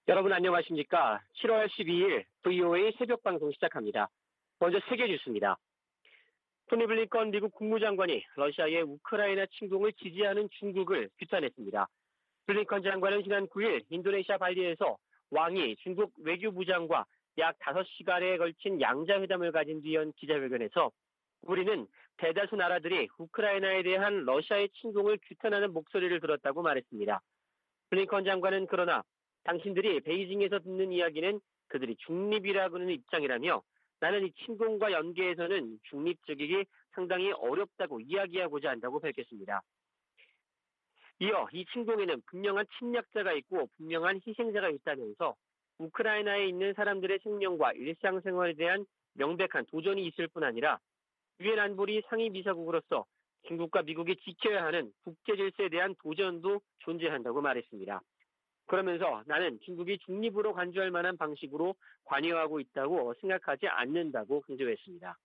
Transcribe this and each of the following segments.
여러분 안녕하십니까? 7월 12일 VOA 새벽 방송 시작합니다. 먼저 세계 뉴스입니다. 토니 블링컨 미국 국무장관이 러시아의 우크라이나 침공을 지지하는 중국을 규탄했습니다. 블링컨 장관은 지난 9일 인도네시아 발리에서 왕이 중국 외교부장과 약 5시간에 걸친 양자회담을 가진 뒤 연 기자회견에서 우리는 대다수 나라들이 우크라이나에 대한 러시아의 침공을 규탄하는 목소리를 들었다고 말했습니다. 블링컨 장관은 그러나 당신들이 베이징에서 듣는 이야기는 그들이 중립이라고는 입장이라며 나는 이 침공과 연계해서는 중립적이기 상당히 어렵다고 이야기하고자 한다고 밝혔습니다. 이어 이 침공에는 분명한 침략자가 있고 분명한 희생자가 있다면서 우크라이나에 있는 사람들의 생명과 일상생활에 대한 명백한 도전이 있을 뿐 아니라 유엔 안보리 상임이사국으로서 중국과 미국이 지켜야 하는 국제질서에 대한 도전도 존재한다고 말했습니다. 그러면서 나는 중국이 중립으로 간주할 만한 방식으로 관여하고 있다고 생각하지 않는다고 강조했습니다.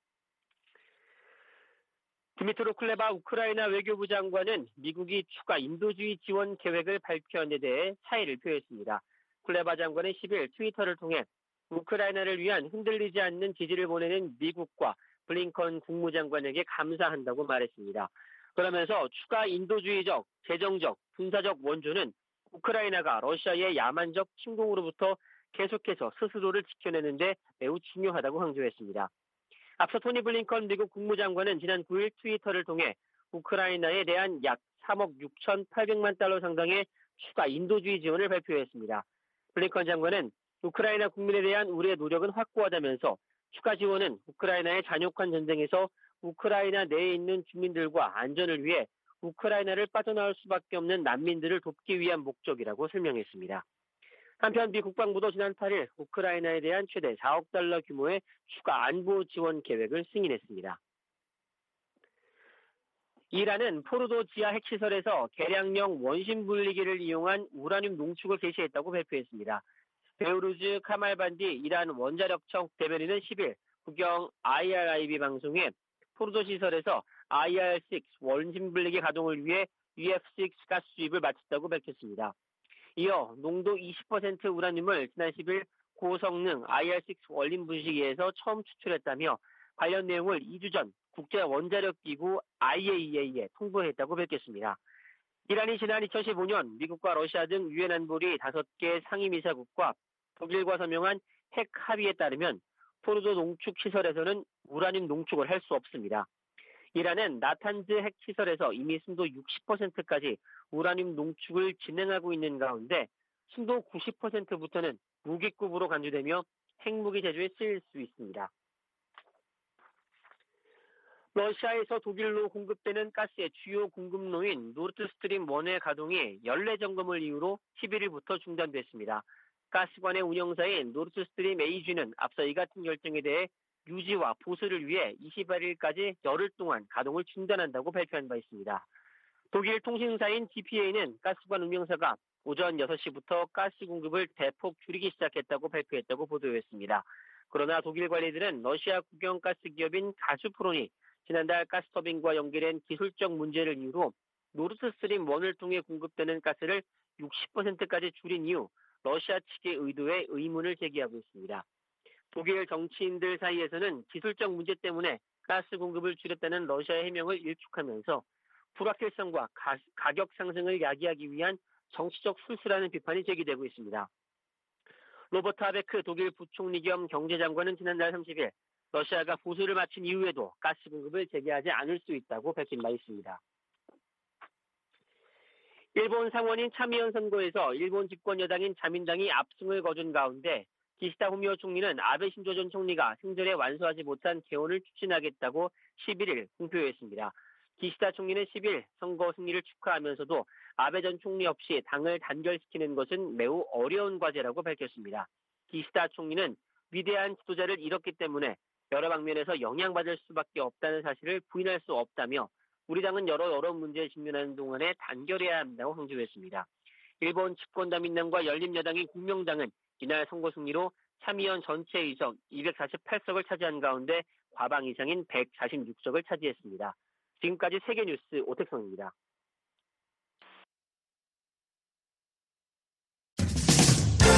드미트로 쿨레바 우크라이나 외교부 장관은 미국이 추가 인도주의 지원 계획을 발표한 데 대해 차이를 표했습니다. 쿨레바 장관은 10일 트위터를 통해 우크라이나를 위한 흔들리지 않는 지지를 보내는 미국과 블링컨 국무장관에게 감사한다고 말했습니다. 그러면서 추가 인도주의적, 재정적, 군사적 원조는 우크라이나가 러시아의 야만적 침공으로부터 계속해서 스스로를 지켜내는데 매우 중요하다고 강조했습니다. 앞서 토니 블링컨 미국 국무장관은 지난 9일 트위터를 통해 우크라이나에 대한 약 3억 6,800만 달러 상당의 추가 인도주의 지원을 발표했습니다. 블링컨 장관은 우크라이나 국민에 대한 우리의 노력은 확고하다면서 추가 지원은 우크라이나의 잔혹한 전쟁에서 우크라이나 내에 있는 주민들과 안전을 위해 우크라이나를 빠져나올 수밖에 없는 난민들을 돕기 위한 목적이라고 설명했습니다. 한편 미 국방부도 지난 8일 우크라이나에 대한 최대 4억 달러 규모의 추가 안보 지원 계획을 승인했습니다. 이란은 포르도 지하 핵시설에서 개량형 원심 분리기를 이용한 우라늄 농축을 개시했다고 발표했습니다. 베우루즈 카말반디 이란 원자력청 대변인은 10일 국영 IRIB 방송에 포르도 시설에서 IR-6 원심 분리기 가동을 위해 UF6 가스 주입을 마쳤다고 밝혔습니다. 이어 농도 20% 우라늄을 지난 10일 고성능 IR-6 원심 분식기에서 처음 추출했다며 관련 내용을 2주 전 국제원자력기구 IAEA에 통보했다고 밝혔습니다. 이란이 지난 2015년 미국과 러시아 등 유엔 안보리 5개 상임이사국과 독일과 서명한 핵 합의에 따르면 포르도 농축 시설에서는 우라늄 농축을 할 수 없습니다. 이란은 나탄즈 핵시설에서 이미 순도 60%까지 우라늄 농축을 진행하고 있는 가운데 순도 90%부터는 무기급으로 간주되며 핵무기 제조에 쓰일 수 있습니다. 러시아에서 독일로 공급되는 가스의 주요 공급로인 노르드스트림 1의 가동이 연례 점검을 이유로 11일부터 중단됐습니다. 가스관의 운영사인 노르드스트림 AG는 앞서 이 같은 결정에 대해 유지와 보수를 위해 28일까지 열흘 동안 가동을 중단한다고 발표한 바 있습니다. 독일 통신사인 DPA는 가스관 운영사가 오전 6시부터 가스 공급을 대폭 줄이기 시작했다고 발표했다고 보도했습니다. 그러나 독일 관리들은 러시아 국영 가스 기업인 가스프론이 지난달 가스터빈과 연결된 기술적 문제를 이유로 노르드스트림 1을 통해 공급되는 가스를 60%까지 줄인 이후 러시아 측의 의도에 의문을 제기하고 있습니다. 독일 정치인들 사이에서는 기술적 문제 때문에 가스 공급을 줄였다는 러시아의 해명을 일축하면서 불확실성과 가격 상승을 야기하기 위한 정치적 술수라는 비판이 제기되고 있습니다. 로버트 하베크 독일 부총리 겸 경제장관은 지난달 30일 러시아가 보수를 마친 이후에도 가스 공급을 재개하지 않을 수 있다고 밝힌 바 있습니다. 일본 상원인 참의원 선거에서 일본 집권 여당인 자민당이 압승을 거둔 가운데 기시다 후미오 총리는 아베 신조 전 총리가 생전에 완수하지 못한 개헌을 추진하겠다고 11일 공표했습니다. 기시다 총리는 10일 선거 승리를 축하하면서도 아베 전 총리 없이 당을 단결시키는 것은 매우 어려운 과제라고 밝혔습니다. 기시다 총리는 위대한 지도자를 잃었기 때문에 여러 방면에서 영향받을 수밖에 없다는 사실을 부인할 수 없다며 우리 당은 여러 문제에 직면하는 동안에 단결해야 한다고 강조했습니다. 일본 집권다민당과 열린여당인 국명당은 이날 선거 승리로 참의원 전체 의석 248석을 차지한 가운데 과방 이상인 146석을 차지했습니다. 지금까지 세계뉴스 오택성입니다.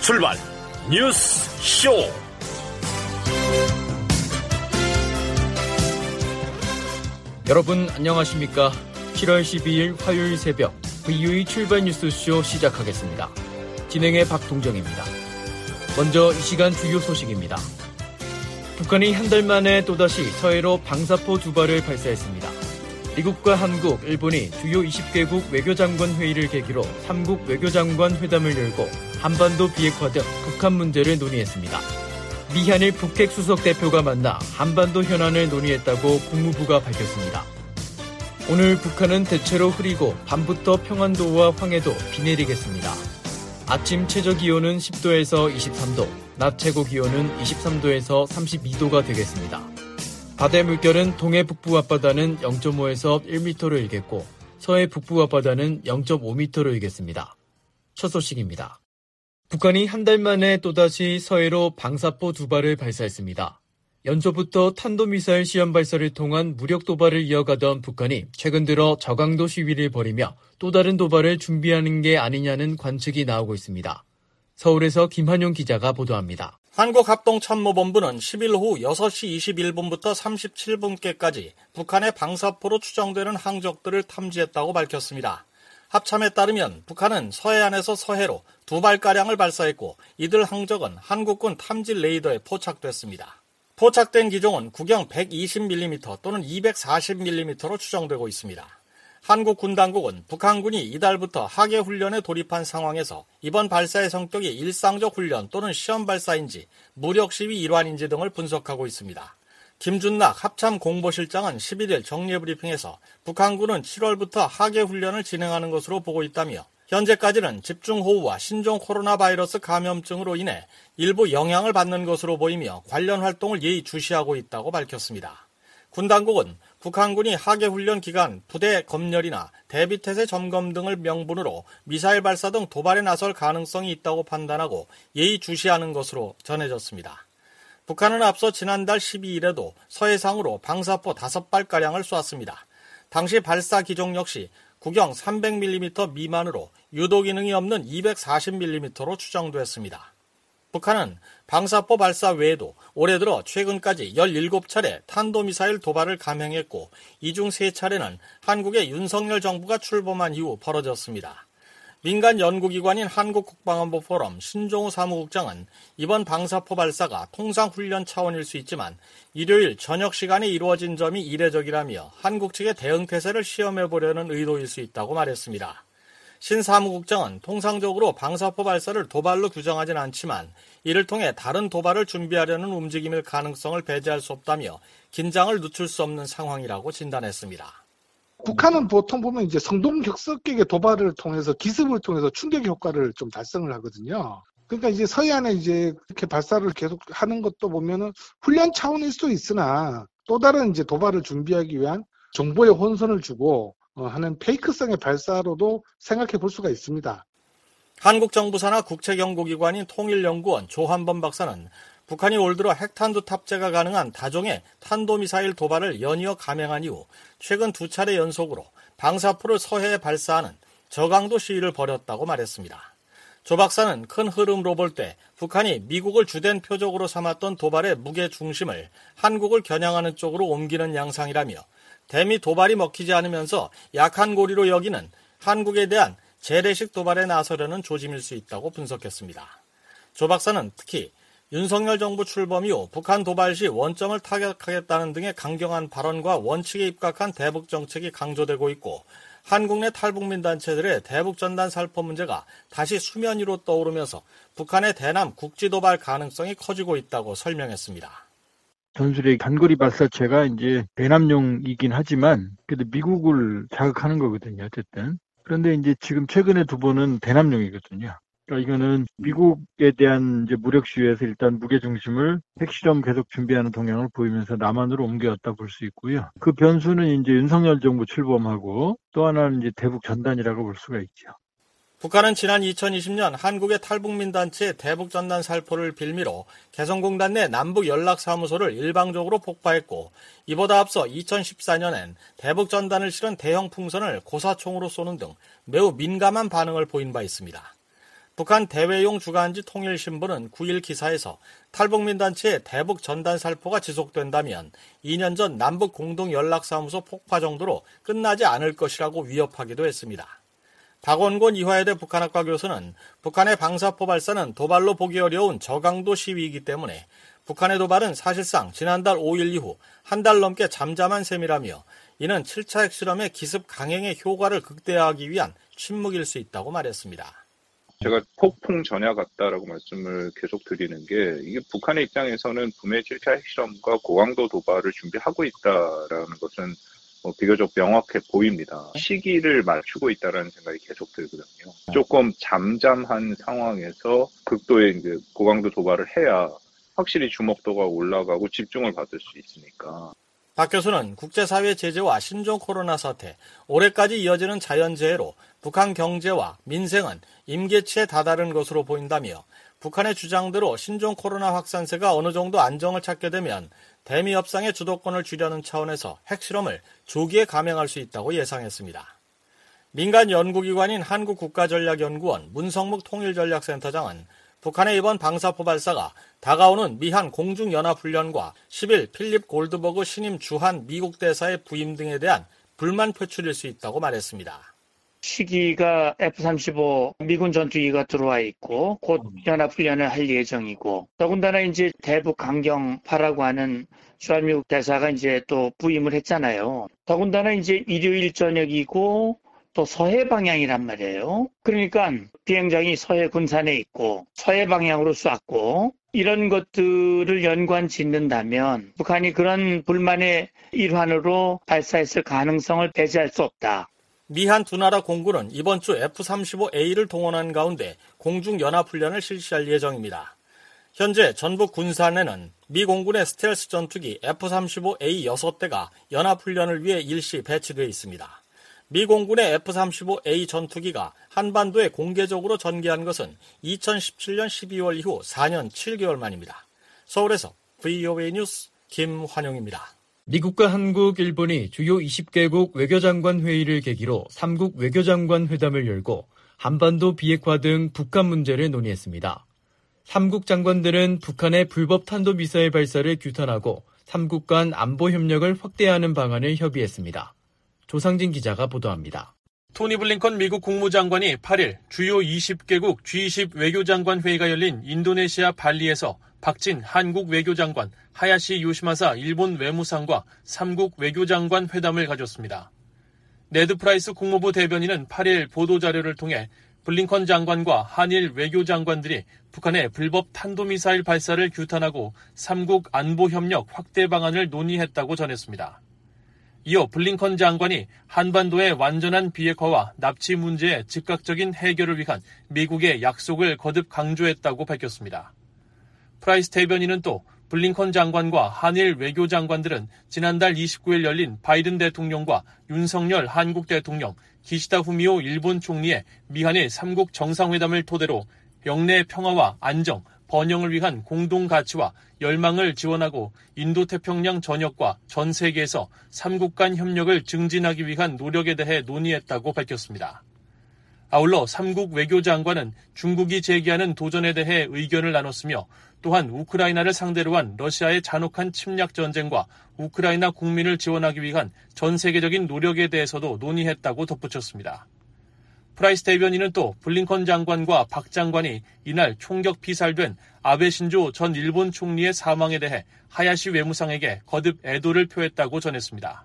출발 뉴스 쇼. 여러분 안녕하십니까? 7월 12일 화요일 새벽 VOE 출발 뉴스쇼 시작하겠습니다. 진행의 박동정입니다. 먼저 이 시간 주요 소식입니다. 북한이 한 달 만에 또다시 서해로 방사포 2발을 발사했습니다. 미국과 한국, 일본이 주요 20개국 외교장관 회의를 계기로 3국 외교장관 회담을 열고 한반도 비핵화 등 북한 문제를 논의했습니다. 미한일 북핵 수석 대표가 만나 한반도 현안을 논의했다고 국무부가 밝혔습니다. 오늘 북한은 대체로 흐리고 밤부터 평안도와 황해도 비 내리겠습니다. 아침 최저기온은 10도에서 23도, 낮 최고기온은 23도에서 32도가 되겠습니다. 바다의 물결은 동해 북부 앞바다는 0.5에서 1m로 일겠고 서해 북부 앞바다는 0.5m로 일겠습니다. 첫 소식입니다. 북한이 한 달 만에 또다시 서해로 방사포 2발을 발사했습니다. 연초부터 탄도미사일 시험 발사를 통한 무력 도발을 이어가던 북한이 최근 들어 저강도 시위를 벌이며 또 다른 도발을 준비하는 게 아니냐는 관측이 나오고 있습니다. 서울에서 김한용 기자가 보도합니다. 한국합동참모본부는 10일 오후 6시 21분부터 37분께까지 북한의 방사포로 추정되는 항적들을 탐지했다고 밝혔습니다. 합참에 따르면 북한은 서해안에서 서해로 2발가량을 발사했고 이들 항적은 한국군 탐지 레이더에 포착됐습니다. 포착된 기종은 구경 120mm 또는 240mm로 추정되고 있습니다. 한국 군 당국은 북한군이 이달부터 하계 훈련에 돌입한 상황에서 이번 발사의 성격이 일상적 훈련 또는 시험 발사인지 무력 시위 일환인지 등을 분석하고 있습니다. 김준락 합참 공보실장은 11일 정례브리핑에서 북한군은 7월부터 하계 훈련을 진행하는 것으로 보고 있다며 현재까지는 집중호우와 신종 코로나 바이러스 감염증으로 인해 일부 영향을 받는 것으로 보이며 관련 활동을 예의주시하고 있다고 밝혔습니다. 군 당국은 북한군이 하계훈련 기간 부대 검열이나 대비태세 점검 등을 명분으로 미사일 발사 등 도발에 나설 가능성이 있다고 판단하고 예의주시하는 것으로 전해졌습니다. 북한은 앞서 지난달 12일에도 서해상으로 방사포 5발가량을 쏘았습니다. 당시 발사 기종 역시 구경 300mm 미만으로 유도 기능이 없는 240mm로 추정됐습니다. 북한은 방사포 발사 외에도 올해 들어 최근까지 17차례 탄도미사일 도발을 감행했고 이 중 3차례는 한국의 윤석열 정부가 출범한 이후 벌어졌습니다. 민간 연구기관인 한국국방안보포럼 신종우 사무국장은 이번 방사포 발사가 통상훈련 차원일 수 있지만 일요일 저녁 시간에 이루어진 점이 이례적이라며 한국 측의 대응태세를 시험해보려는 의도일 수 있다고 말했습니다. 신 사무국장은 통상적으로 방사포 발사를 도발로 규정하진 않지만 이를 통해 다른 도발을 준비하려는 움직임일 가능성을 배제할 수 없다며 긴장을 늦출 수 없는 상황이라고 진단했습니다. 북한은 보통 보면 이제 성동격석격의 도발을 통해서 기습을 통해서 충격 효과를 좀 달성을 하거든요. 그러니까 이제 서해안에 이제 이렇게 발사를 계속 하는 것도 보면은 훈련 차원일 수도 있으나 또 다른 이제 도발을 준비하기 위한 정보의 혼선을 주고 하는 페이크성의 발사로도 생각해 볼 수가 있습니다. 한국 정부 산하 국책연구기관인 통일연구원 조한범 박사는 북한이 올 들어 핵탄두 탑재가 가능한 다종의 탄도미사일 도발을 연이어 감행한 이후 최근 2차례 연속으로 방사포를 서해에 발사하는 저강도 시위를 벌였다고 말했습니다. 조 박사는 큰 흐름으로 볼 때 북한이 미국을 주된 표적으로 삼았던 도발의 무게 중심을 한국을 겨냥하는 쪽으로 옮기는 양상이라며 대미 도발이 먹히지 않으면서 약한 고리로 여기는 한국에 대한 재래식 도발에 나서려는 조짐일 수 있다고 분석했습니다. 조 박사는 특히 윤석열 정부 출범 이후 북한 도발 시 원점을 타격하겠다는 등의 강경한 발언과 원칙에 입각한 대북 정책이 강조되고 있고 한국 내 탈북민 단체들의 대북 전단 살포 문제가 다시 수면 위로 떠오르면서 북한의 대남 국지 도발 가능성이 커지고 있다고 설명했습니다. 전술의 단거리 발사체가 이제 대남용이긴 하지만 그래도 미국을 자극하는 거거든요. 어쨌든. 그런데 이제 지금 최근에 2번은 대남용이거든요. 그러니까 이거는 미국에 대한 이제 무력 시위에서 일단 무게 중심을 핵실험 계속 준비하는 동향을 보이면서 남한으로 옮겨왔다 볼 수 있고요. 그 변수는 이제 윤석열 정부 출범하고 또 하나는 이제 대북 전단이라고 볼 수가 있죠. 북한은 지난 2020년 한국의 탈북민 단체 대북전단 살포를 빌미로 개성공단 내 남북 연락사무소를 일방적으로 폭파했고 이보다 앞서 2014년엔 대북전단을 실은 대형 풍선을 고사총으로 쏘는 등 매우 민감한 반응을 보인 바 있습니다. 북한 대외용 주간지 통일신문은 9일 기사에서 탈북민단체의 대북 전단 살포가 지속된다면 2년 전 남북 공동연락사무소 폭파 정도로 끝나지 않을 것이라고 위협하기도 했습니다. 박원곤 이화여대 북한학과 교수는 북한의 방사포 발사는 도발로 보기 어려운 저강도 시위이기 때문에 북한의 도발은 사실상 지난달 5일 이후 한 달 넘게 잠잠한 셈이라며 이는 7차 핵실험의 기습 강행의 효과를 극대화하기 위한 침묵일 수 있다고 말했습니다. 제가 폭풍 전야 같다라고 말씀을 계속 드리는 게 이게 북한의 입장에서는 분명히 7차 핵실험과 고강도 도발을 준비하고 있다라는 것은 비교적 명확해 보입니다. 시기를 맞추고 있다라는 생각이 계속 들거든요. 조금 잠잠한 상황에서 극도의 고강도 도발을 해야 확실히 주목도가 올라가고 집중을 받을 수 있으니까. 박 교수는 국제사회 제재와 신종 코로나 사태, 올해까지 이어지는 자연재해로 북한 경제와 민생은 임계치에 다다른 것으로 보인다며 북한의 주장대로 신종 코로나 확산세가 어느 정도 안정을 찾게 되면 대미 협상의 주도권을 쥐려는 차원에서 핵실험을 조기에 감행할 수 있다고 예상했습니다. 민간 연구기관인 한국국가전략연구원 문성묵 통일전략센터장은 북한의 이번 방사포 발사가 다가오는 미한 공중연합훈련과 10일 필립 골드버그 신임 주한 미국 대사의 부임 등에 대한 불만 표출일 수 있다고 말했습니다. 시기가 F-35 미군 전투기가 들어와 있고 곧 연합훈련을 할 예정이고 더군다나 이제 대북 강경파라고 하는 주한 미국 대사가 이제 또 부임을 했잖아요. 더군다나 이제 일요일 저녁이고 또 서해 방향이란 말이에요. 그러니까 비행장이 서해 군산에 있고 서해 방향으로 쐈고 이런 것들을 연관 짓는다면 북한이 그런 불만의 일환으로 발사했을 가능성을 배제할 수 없다. 미한 두 나라 공군은 이번 주 F-35A를 동원한 가운데 공중연합훈련을 실시할 예정입니다. 현재 전북 군산에는 미 공군의 스텔스 전투기 F-35A 6대가 연합훈련을 위해 일시 배치되어 있습니다. 미 공군의 F-35A 전투기가 한반도에 공개적으로 전개한 것은 2017년 12월 이후 4년 7개월 만입니다. 서울에서 VOA 뉴스 김환영입니다. 미국과 한국, 일본이 주요 20개국 외교장관 회의를 계기로 3국 외교장관 회담을 열고 한반도 비핵화 등 북한 문제를 논의했습니다. 3국 장관들은 북한의 불법 탄도미사일 발사를 규탄하고 3국 간 안보 협력을 확대하는 방안을 협의했습니다. 조상진 기자가 보도합니다. 토니 블링컨 미국 국무장관이 8일 주요 20개국 G20 외교장관 회의가 열린 인도네시아 발리에서 박진 한국 외교장관, 하야시 요시마사 일본 외무상과 3국 외교장관 회담을 가졌습니다. 네드 프라이스 국무부 대변인은 8일 보도자료를 통해 블링컨 장관과 한일 외교장관들이 북한의 불법 탄도미사일 발사를 규탄하고 3국 안보협력 확대 방안을 논의했다고 전했습니다. 이어 블링컨 장관이 한반도의 완전한 비핵화와 납치 문제의 즉각적인 해결을 위한 미국의 약속을 거듭 강조했다고 밝혔습니다. 프라이스 대변인은 또 블링컨 장관과 한일 외교장관들은 지난달 29일 열린 바이든 대통령과 윤석열 한국 대통령, 기시다 후미오 일본 총리의 미한일 3국 정상회담을 토대로 영내 평화와 안정, 번영을 위한 공동 가치와 열망을 지원하고 인도태평양 전역과 전 세계에서 3국 간 협력을 증진하기 위한 노력에 대해 논의했다고 밝혔습니다. 아울러 3국 외교장관은 중국이 제기하는 도전에 대해 의견을 나눴으며 또한 우크라이나를 상대로 한 러시아의 잔혹한 침략 전쟁과 우크라이나 국민을 지원하기 위한 전 세계적인 노력에 대해서도 논의했다고 덧붙였습니다. 프라이스 대변인은 또 블링컨 장관과 박 장관이 이날 총격 피살된 아베 신조 전 일본 총리의 사망에 대해 하야시 외무상에게 거듭 애도를 표했다고 전했습니다.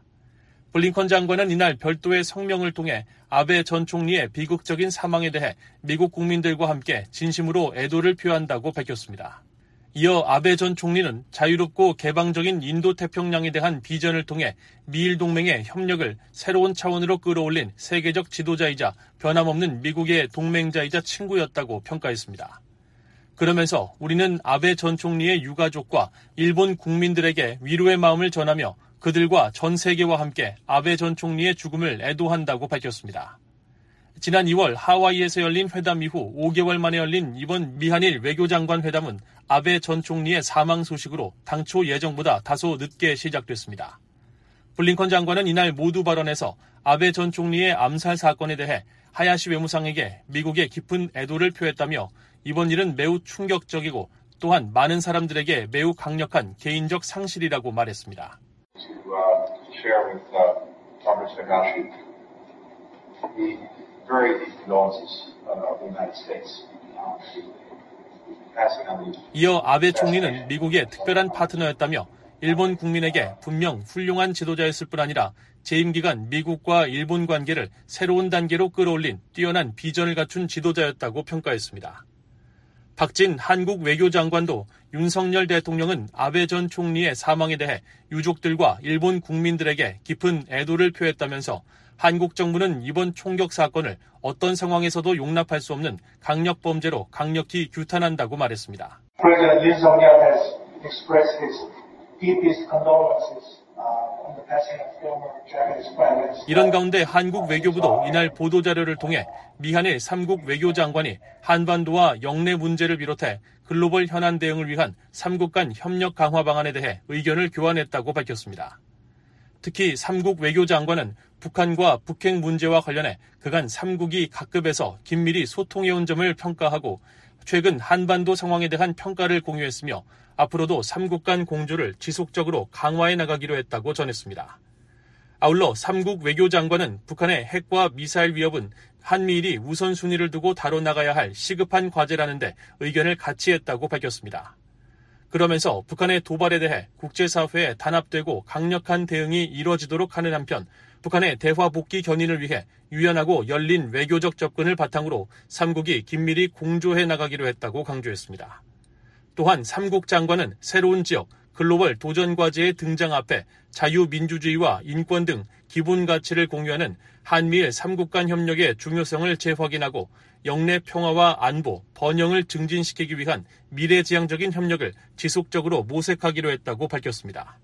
블링컨 장관은 이날 별도의 성명을 통해 아베 전 총리의 비극적인 사망에 대해 미국 국민들과 함께 진심으로 애도를 표한다고 밝혔습니다. 이어 아베 전 총리는 자유롭고 개방적인 인도태평양에 대한 비전을 통해 미일 동맹의 협력을 새로운 차원으로 끌어올린 세계적 지도자이자 변함없는 미국의 동맹자이자 친구였다고 평가했습니다. 그러면서 우리는 아베 전 총리의 유가족과 일본 국민들에게 위로의 마음을 전하며 그들과 전 세계와 함께 아베 전 총리의 죽음을 애도한다고 밝혔습니다. 지난 2월 하와이에서 열린 회담 이후 5개월 만에 열린 이번 미한일 외교장관 회담은 아베 전 총리의 사망 소식으로 당초 예정보다 다소 늦게 시작됐습니다. 블링컨 장관은 이날 모두 발언에서 아베 전 총리의 암살 사건에 대해 하야시 외무상에게 미국의 깊은 애도를 표했다며 이번 일은 매우 충격적이고 또한 많은 사람들에게 매우 강력한 개인적 상실이라고 말했습니다. 이어 아베 총리는 미국의 특별한 파트너였다며 일본 국민에게 분명 훌륭한 지도자였을 뿐 아니라 재임 기간 미국과 일본 관계를 새로운 단계로 끌어올린 뛰어난 비전을 갖춘 지도자였다고 평가했습니다. 박진 한국 외교장관도 윤석열 대통령은 아베 전 총리의 사망에 대해 유족들과 일본 국민들에게 깊은 애도를 표했다면서 한국 정부는 이번 총격 사건을 어떤 상황에서도 용납할 수 없는 강력 범죄로 강력히 규탄한다고 말했습니다. President Yoon has expressed his deepest condolences on the passing of former Japanese Prime Minister. 이런 가운데 한국 외교부도 이날 보도자료를 통해 미한일 3국 외교장관이 한반도와 영내 문제를 비롯해 글로벌 현안 대응을 위한 3국 간 협력 강화 방안에 대해 의견을 교환했다고 밝혔습니다. 특히 3국 외교장관은 북한과 북핵 문제와 관련해 그간 3국이 각급에서 긴밀히 소통해온 점을 평가하고 최근 한반도 상황에 대한 평가를 공유했으며 앞으로도 3국 간 공조를 지속적으로 강화해 나가기로 했다고 전했습니다. 아울러 3국 외교장관은 북한의 핵과 미사일 위협은 한미일이 우선순위를 두고 다뤄나가야 할 시급한 과제라는데 의견을 같이 했다고 밝혔습니다. 그러면서 북한의 도발에 대해 국제사회에 단합되고 강력한 대응이 이뤄지도록 하는 한편 북한의 대화 복귀 견인을 위해 유연하고 열린 외교적 접근을 바탕으로 3국이 긴밀히 공조해 나가기로 했다고 강조했습니다. 또한 3국 장관은 새로운 지역, 글로벌 도전 과제의 등장 앞에 자유민주주의와 인권 등 기본 가치를 공유하는 한미일 3국 간 협력의 중요성을 재확인하고 영내 평화와 안보, 번영을 증진시키기 위한 미래지향적인 협력을 지속적으로 모색하기로 했다고 밝혔습니다.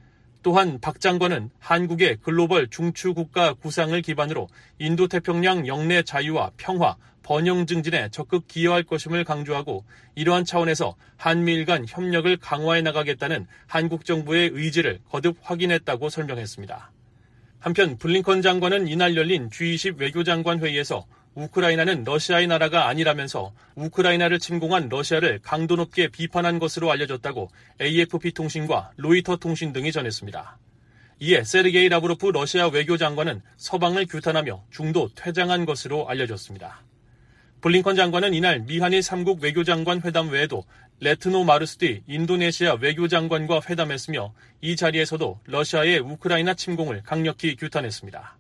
또한 박 장관은 한국의 글로벌 중추국가 구상을 기반으로 인도태평양 영내 자유와 평화, 번영 증진에 적극 기여할 것임을 강조하고 이러한 차원에서 한미일 간 협력을 강화해 나가겠다는 한국 정부의 의지를 거듭 확인했다고 설명했습니다. 한편 블링컨 장관은 이날 열린 G20 외교장관 회의에서 우크라이나는 러시아의 나라가 아니라면서 우크라이나를 침공한 러시아를 강도 높게 비판한 것으로 알려졌다고 AFP 통신과 로이터 통신 등이 전했습니다. 이에 세르게이 라브로프 러시아 외교장관은 서방을 규탄하며 중도 퇴장한 것으로 알려졌습니다. 블링컨 장관은 이날 미한일 3국 외교장관 회담 외에도 레트노 마르스티 인도네시아 외교장관과 회담했으며 이 자리에서도 러시아의 우크라이나 침공을 강력히 규탄했습니다.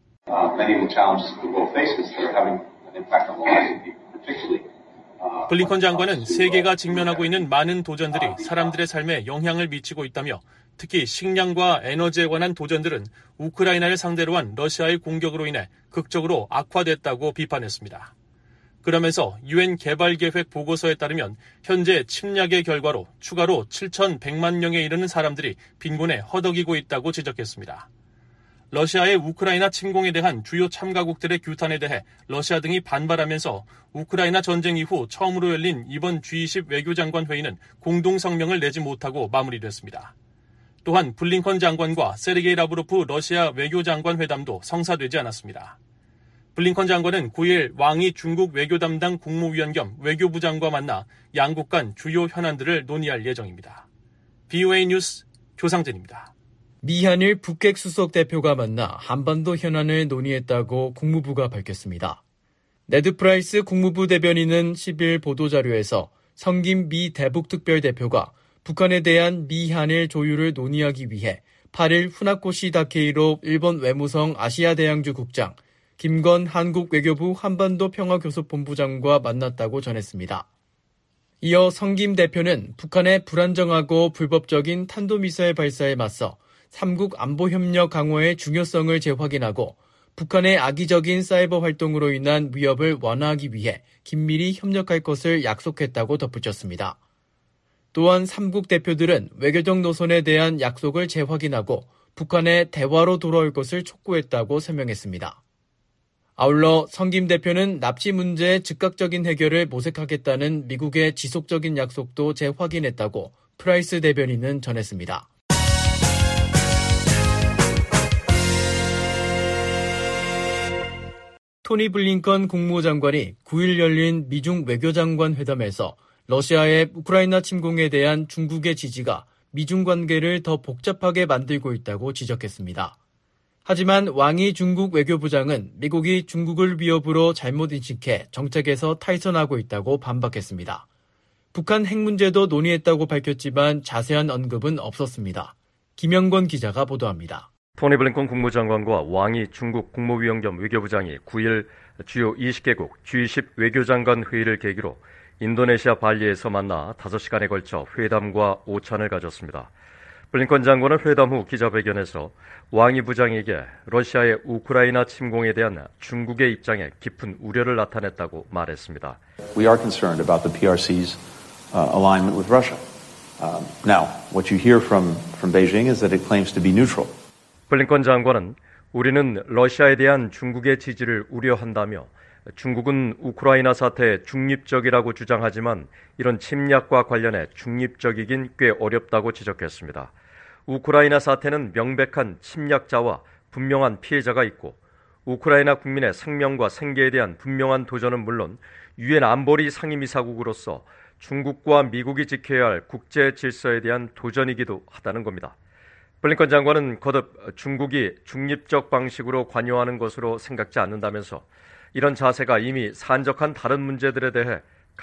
블링컨 장관은 세계가 직면하고 있는 많은 도전들이 사람들의 삶에 영향을 미치고 있다며 특히 식량과 에너지에 관한 도전들은 우크라이나를 상대로 한 러시아의 공격으로 인해 극적으로 악화됐다고 비판했습니다. 그러면서 유엔 개발계획 보고서에 따르면 현재 침략의 결과로 추가로 7,100만 명에 이르는 사람들이 빈곤에 허덕이고 있다고 지적했습니다. 러시아의 우크라이나 침공에 대한 주요 참가국들의 규탄에 대해 러시아 등이 반발하면서 우크라이나 전쟁 이후 처음으로 열린 이번 G20 외교장관 회의는 공동성명을 내지 못하고 마무리됐습니다. 또한 블링컨 장관과 세르게이 라브로프 러시아 외교장관 회담도 성사되지 않았습니다. 블링컨 장관은 9일 왕이 중국 외교 담당 국무위원 겸 외교부장과 만나 양국 간 주요 현안들을 논의할 예정입니다. BOA 뉴스 조상진입니다. 미한일 북핵 수석 대표가 만나 한반도 현안을 논의했다고 국무부가 밝혔습니다. 네드 프라이스 국무부 대변인은 10일 보도자료에서 성김 미 대북 특별대표가 북한에 대한 미한일 조율을 논의하기 위해 8일 후나코시 다케이로 일본 외무성 아시아대양주 국장, 김건 한국 외교부 한반도 평화교섭본부장과 만났다고 전했습니다. 이어 성김 대표는 북한의 불안정하고 불법적인 탄도미사일 발사에 맞서 3국 안보협력 강화의 중요성을 재확인하고 북한의 악의적인 사이버 활동으로 인한 위협을 완화하기 위해 긴밀히 협력할 것을 약속했다고 덧붙였습니다. 또한 3국 대표들은 외교적 노선에 대한 약속을 재확인하고 북한의 대화로 돌아올 것을 촉구했다고 설명했습니다. 아울러 성김 대표는 납치 문제의 즉각적인 해결을 모색하겠다는 미국의 지속적인 약속도 재확인했다고 프라이스 대변인은 전했습니다. 토니 블링컨 국무장관이 9일 열린 미중 외교장관 회담에서 러시아의 우크라이나 침공에 대한 중국의 지지가 미중 관계를 더 복잡하게 만들고 있다고 지적했습니다. 하지만 왕이 중국 외교부장은 미국이 중국을 위협으로 잘못 인식해 정책에서 탈선하고 있다고 반박했습니다. 북한 핵 문제도 논의했다고 밝혔지만 자세한 언급은 없었습니다. 김영권 기자가 보도합니다. 토니 블링컨 국무장관과 왕이 중국 국무위원 겸 외교부장이 9일 주요 20개국 G20 외교장관 회의를 계기로 인도네시아 발리에서 만나 5시간에 걸쳐 회담과 오찬을 가졌습니다. 블링컨 장관은 회담 후 기자회견에서 왕이 부장에게 러시아의 우크라이나 침공에 대한 중국의 입장에 깊은 우려를 나타냈다고 말했습니다. We are concerned about the PRC's alignment with Russia. Now, what you hear from Beijing is that it claims to be neutral. 블링컨 장관은 우리는 러시아에 대한 중국의 지지를 우려한다며 중국은 우크라이나 사태에 중립적이라고 주장하지만 이런 침략과 관련해 중립적이긴 꽤 어렵다고 지적했습니다. 우크라이나 사태는 명백한 침략자와 분명한 피해자가 있고 우크라이나 국민의 생명과 생계에 대한 분명한 도전은 물론 유엔 안보리 상임이사국으로서 중국과 미국이 지켜야 할 국제 질서에 대한 도전이기도 하다는 겁니다. 블링컨 장관은 거듭 중국이 중립적 방식으로 관여하는 것으로 생각지 않는다면서 이런 자세가 이미 산적한 다른 문제들에 대해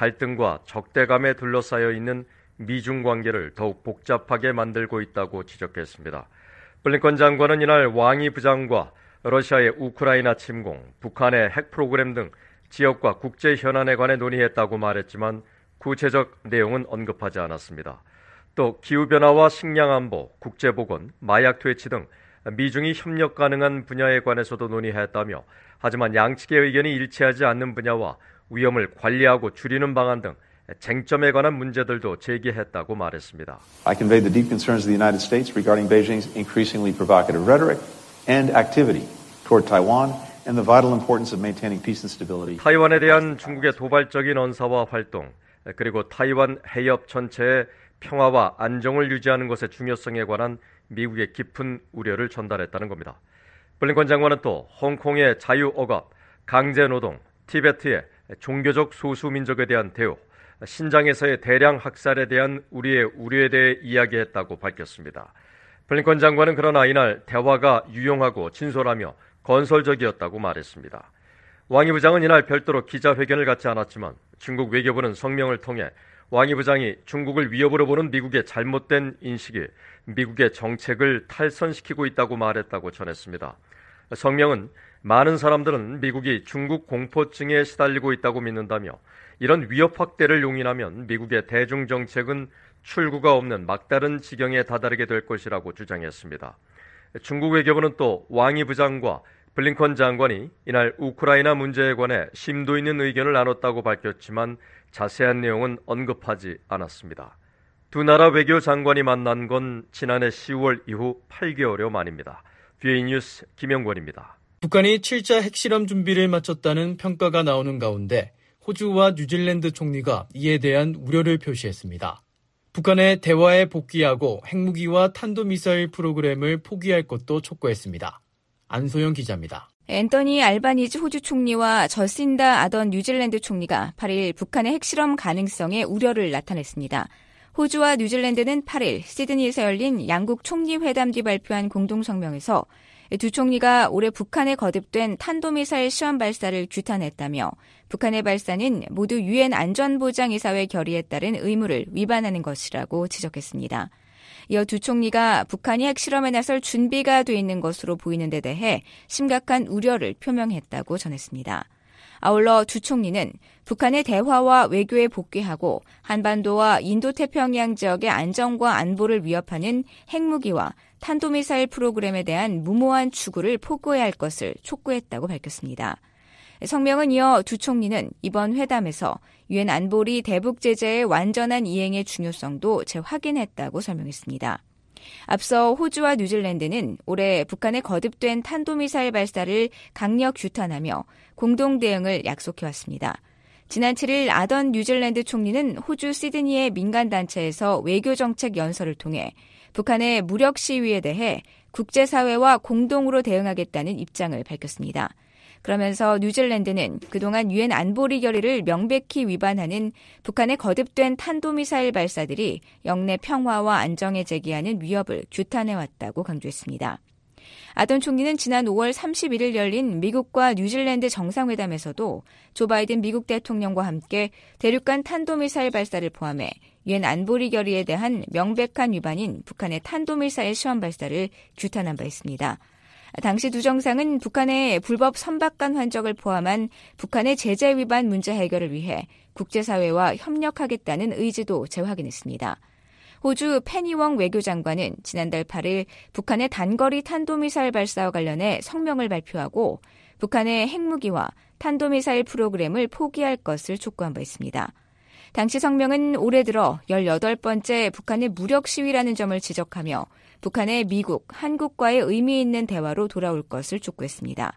갈등과 적대감에 둘러싸여 있는 미중 관계를 더욱 복잡하게 만들고 있다고 지적했습니다. 블링컨 장관은 이날 왕이 부장과 러시아의 우크라이나 침공, 북한의 핵 프로그램 등 지역과 국제 현안에 관해 논의했다고 말했지만 구체적 내용은 언급하지 않았습니다. 또 기후변화와 식량안보, 국제보건, 마약 퇴치 등 미중이 협력 가능한 분야에 관해서도 논의했다며 하지만 양측의 의견이 일치하지 않는 분야와 위험을 관리하고 줄이는 방안 등 쟁점에 관한 문제들도 제기했다고 말했습니다. I conveyed the deep concerns of the United States regarding Beijing's increasingly provocative rhetoric and activity toward Taiwan and the vital importance of maintaining peace and stability. 타이완에 대한 중국의 도발적인 언사와 활동, 그리고 타이완 해협 전체의 평화와 안정을 유지하는 것의 중요성에 관한 미국의 깊은 우려를 전달했다는 겁니다. 블링컨 장관은 또 홍콩의 자유억압, 강제노동, 티베트의 종교적 소수민족에 대한 대우, 신장에서의 대량 학살에 대한 우리의 우려에 대해 이야기했다고 밝혔습니다. 블링컨 장관은 그러나 이날 대화가 유용하고 진솔하며 건설적이었다고 말했습니다. 왕이 부장은 이날 별도로 기자회견을 갖지 않았지만 중국 외교부는 성명을 통해 왕이 부장이 중국을 위협으로 보는 미국의 잘못된 인식이 미국의 정책을 탈선시키고 있다고 말했다고 전했습니다. 성명은 많은 사람들은 미국이 중국 공포증에 시달리고 있다고 믿는다며 이런 위협 확대를 용인하면 미국의 대중정책은 출구가 없는 막다른 지경에 다다르게 될 것이라고 주장했습니다. 중국 외교부는 또 왕이 부장과 블링컨 장관이 이날 우크라이나 문제에 관해 심도 있는 의견을 나눴다고 밝혔지만 자세한 내용은 언급하지 않았습니다. 두 나라 외교 장관이 만난 건 지난해 10월 이후 8개월여 만입니다. VA 뉴스 김영권입니다. 북한이 7차 핵실험 준비를 마쳤다는 평가가 나오는 가운데 호주와 뉴질랜드 총리가 이에 대한 우려를 표시했습니다. 북한의 대화에 복귀하고 핵무기와 탄도미사일 프로그램을 포기할 것도 촉구했습니다. 안소영 기자입니다. 앤더니 알바니지 호주 총리와 저신다 아던 뉴질랜드 총리가 8일 북한의 핵실험 가능성에 우려를 나타냈습니다. 호주와 뉴질랜드는 8일 시드니에서 열린 양국 총리 회담 뒤 발표한 공동성명에서 두 총리가 올해 북한에 거듭된 탄도미사일 시험 발사를 규탄했다며 북한의 발사는 모두 유엔 안전보장이사회 결의에 따른 의무를 위반하는 것이라고 지적했습니다. 이어 두 총리가 북한이 핵실험에 나설 준비가 돼 있는 것으로 보이는 데 대해 심각한 우려를 표명했다고 전했습니다. 아울러 두 총리는 북한의 대화와 외교에 복귀하고 한반도와 인도태평양 지역의 안정과 안보를 위협하는 핵무기와 탄도미사일 프로그램에 대한 무모한 추구를 포기해야 할 것을 촉구했다고 밝혔습니다. 성명은 이어 두 총리는 이번 회담에서 유엔 안보리 대북 제재의 완전한 이행의 중요성도 재확인했다고 설명했습니다. 앞서 호주와 뉴질랜드는 올해 북한의 거듭된 탄도미사일 발사를 강력 규탄하며 공동 대응을 약속해왔습니다. 지난 7일 아던 뉴질랜드 총리는 호주 시드니의 민간단체에서 외교정책 연설을 통해 북한의 무력 시위에 대해 국제사회와 공동으로 대응하겠다는 입장을 밝혔습니다. 그러면서 뉴질랜드는 그동안 유엔 안보리 결의를 명백히 위반하는 북한의 거듭된 탄도미사일 발사들이 영내 평화와 안정에 제기하는 위협을 규탄해왔다고 강조했습니다. 아던 총리는 지난 5월 31일 열린 미국과 뉴질랜드 정상회담에서도 조 바이든 미국 대통령과 함께 대륙간 탄도미사일 발사를 포함해 유엔 안보리 결의에 대한 명백한 위반인 북한의 탄도미사일 시험 발사를 규탄한 바 있습니다. 당시 두 정상은 북한의 불법 선박간 환적을 포함한 북한의 제재 위반 문제 해결을 위해 국제사회와 협력하겠다는 의지도 재확인했습니다. 호주 페니웡 외교장관은 지난달 8일 북한의 단거리 탄도미사일 발사와 관련해 성명을 발표하고 북한의 핵무기와 탄도미사일 프로그램을 포기할 것을 촉구한 바 있습니다. 당시 성명은 올해 들어 18번째 북한의 무력 시위라는 점을 지적하며 북한의 미국, 한국과의 의미 있는 대화로 돌아올 것을 촉구했습니다.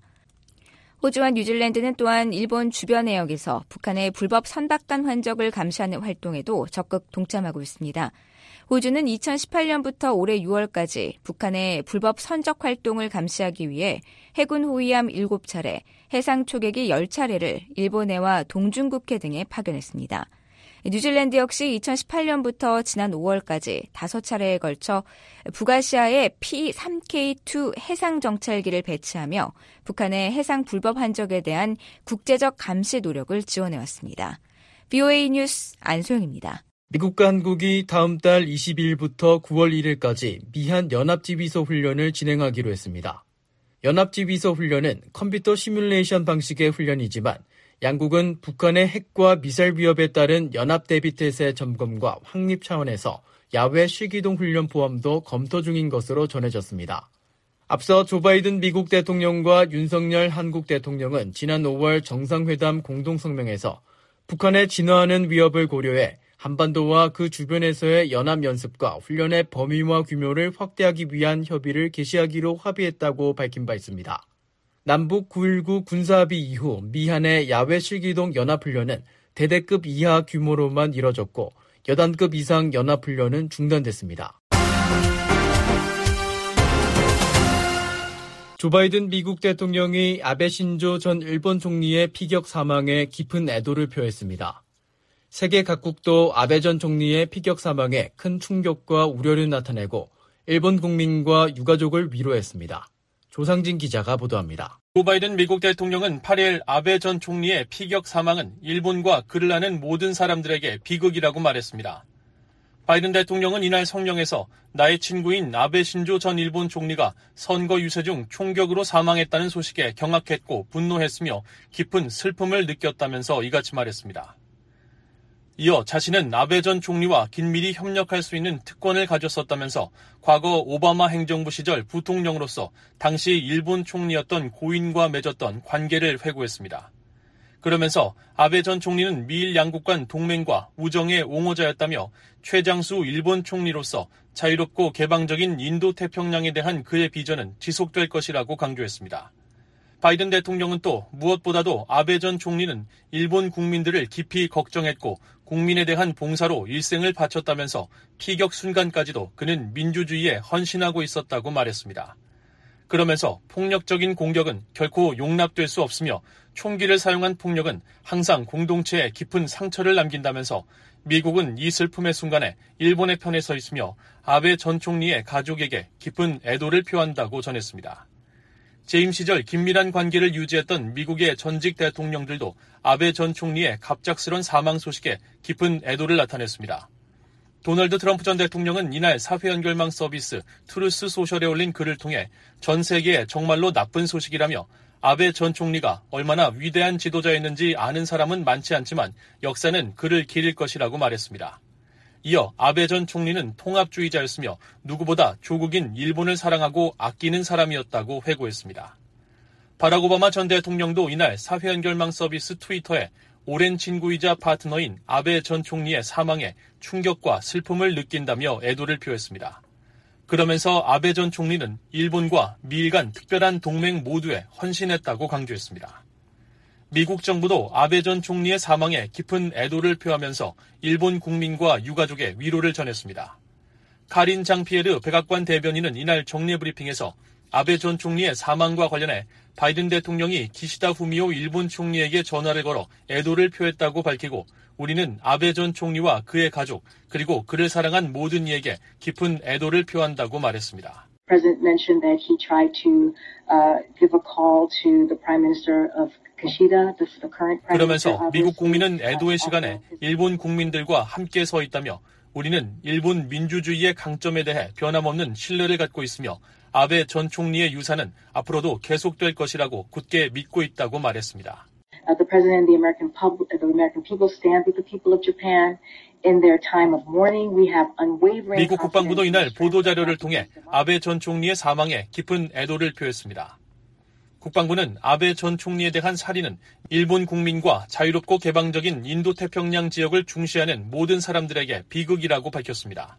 호주와 뉴질랜드는 또한 일본 주변 해역에서 북한의 불법 선박간 환적을 감시하는 활동에도 적극 동참하고 있습니다. 호주는 2018년부터 올해 6월까지 북한의 불법 선적 활동을 감시하기 위해 해군 호위함 7차례, 해상 초계기 10차례를 일본해와 동중국해 등에 파견했습니다. 뉴질랜드 역시 2018년부터 지난 5월까지 5차례에 걸쳐 북아시아에 P-3K2 해상 정찰기를 배치하며 북한의 해상 불법 환적에 대한 국제적 감시 노력을 지원해왔습니다. VOA 뉴스 안소영입니다. 미국과 한국이 다음 달 22일부터 9월 1일까지 미한 연합지휘소 훈련을 진행하기로 했습니다. 연합지휘소 훈련은 컴퓨터 시뮬레이션 방식의 훈련이지만 양국은 북한의 핵과 미사일 위협에 따른 연합대비태세 점검과 확립 차원에서 야외 실기동 훈련 포함도 검토 중인 것으로 전해졌습니다. 앞서 조 바이든 미국 대통령과 윤석열 한국 대통령은 지난 5월 정상회담 공동성명에서 북한의 진화하는 위협을 고려해 한반도와 그 주변에서의 연합연습과 훈련의 범위와 규모를 확대하기 위한 협의를 개시하기로 합의했다고 밝힌 바 있습니다. 남북 9.19 군사합의 이후 미한의 야외 실기동 연합훈련은 대대급 이하 규모로만 이뤄졌고 여단급 이상 연합훈련은 중단됐습니다. 조 바이든 미국 대통령이 아베 신조 전 일본 총리의 피격 사망에 깊은 애도를 표했습니다. 세계 각국도 아베 전 총리의 피격 사망에 큰 충격과 우려를 나타내고 일본 국민과 유가족을 위로했습니다. 조상진 기자가 보도합니다. 조 바이든 미국 대통령은 8일 아베 전 총리의 피격 사망은 일본과 그를 아는 모든 사람들에게 비극이라고 말했습니다. 바이든 대통령은 이날 성명에서 나의 친구인 아베 신조 전 일본 총리가 선거 유세 중 총격으로 사망했다는 소식에 경악했고 분노했으며 깊은 슬픔을 느꼈다면서 이같이 말했습니다. 이어 자신은 아베 전 총리와 긴밀히 협력할 수 있는 특권을 가졌었다면서 과거 오바마 행정부 시절 부통령으로서 당시 일본 총리였던 고인과 맺었던 관계를 회고했습니다. 그러면서 아베 전 총리는 미일 양국 간 동맹과 우정의 옹호자였다며 최장수 일본 총리로서 자유롭고 개방적인 인도태평양에 대한 그의 비전은 지속될 것이라고 강조했습니다. 바이든 대통령은 또 무엇보다도 아베 전 총리는 일본 국민들을 깊이 걱정했고 국민에 대한 봉사로 일생을 바쳤다면서 피격 순간까지도 그는 민주주의에 헌신하고 있었다고 말했습니다. 그러면서 폭력적인 공격은 결코 용납될 수 없으며 총기를 사용한 폭력은 항상 공동체에 깊은 상처를 남긴다면서 미국은 이 슬픔의 순간에 일본의 편에 서 있으며 아베 전 총리의 가족에게 깊은 애도를 표한다고 전했습니다. 재임 시절 긴밀한 관계를 유지했던 미국의 전직 대통령들도 아베 전 총리의 갑작스런 사망 소식에 깊은 애도를 나타냈습니다. 도널드 트럼프 전 대통령은 이날 사회 연결망 서비스 트루스 소셜에 올린 글을 통해 전 세계에 정말로 나쁜 소식이라며 아베 전 총리가 얼마나 위대한 지도자였는지 아는 사람은 많지 않지만 역사는 그를 기릴 것이라고 말했습니다. 이어 아베 전 총리는 통합주의자였으며 누구보다 조국인 일본을 사랑하고 아끼는 사람이었다고 회고했습니다. 바락 오바마 전 대통령도 이날 사회 연결망 서비스 트위터에 오랜 친구이자 파트너인 아베 전 총리의 사망에 충격과 슬픔을 느낀다며 애도를 표했습니다. 그러면서 아베 전 총리는 일본과 미일 간 특별한 동맹 모두에 헌신했다고 강조했습니다. 미국 정부도 아베 전 총리의 사망에 깊은 애도를 표하면서 일본 국민과 유가족의 위로를 전했습니다. 카린 장피에르 백악관 대변인은 이날 정례 브리핑에서 아베 전 총리의 사망과 관련해 바이든 대통령이 기시다 후미오 일본 총리에게 전화를 걸어 애도를 표했다고 밝히고 우리는 아베 전 총리와 그의 가족 그리고 그를 사랑한 모든 이에게 깊은 애도를 표한다고 말했습니다. President mentioned that he tried to give a call to the Prime Minister of Kishida, the current Prime Minister. 그러면서 미국 국민은 애도의 시간에 일본 국민들과 함께 서 있다며 우리는 일본 민주주의의 강점에 대해 변함없는 신뢰를 갖고 있으며 아베 전 총리의 유산은 앞으로도 계속될 것이라고 굳게 믿고 있다고 말했습니다. The President and the American people stand with the people of Japan in their time of mourning. We have unwavering. 미국 국방부도 이날 보도자료를 통해 아베 전 총리의 사망에 깊은 애도를 표했습니다. 국방부는 아베 전 총리에 대한 살인은 일본 국민과 자유롭고 개방적인 인도태평양 지역을 중시하는 모든 사람들에게 비극이라고 밝혔습니다.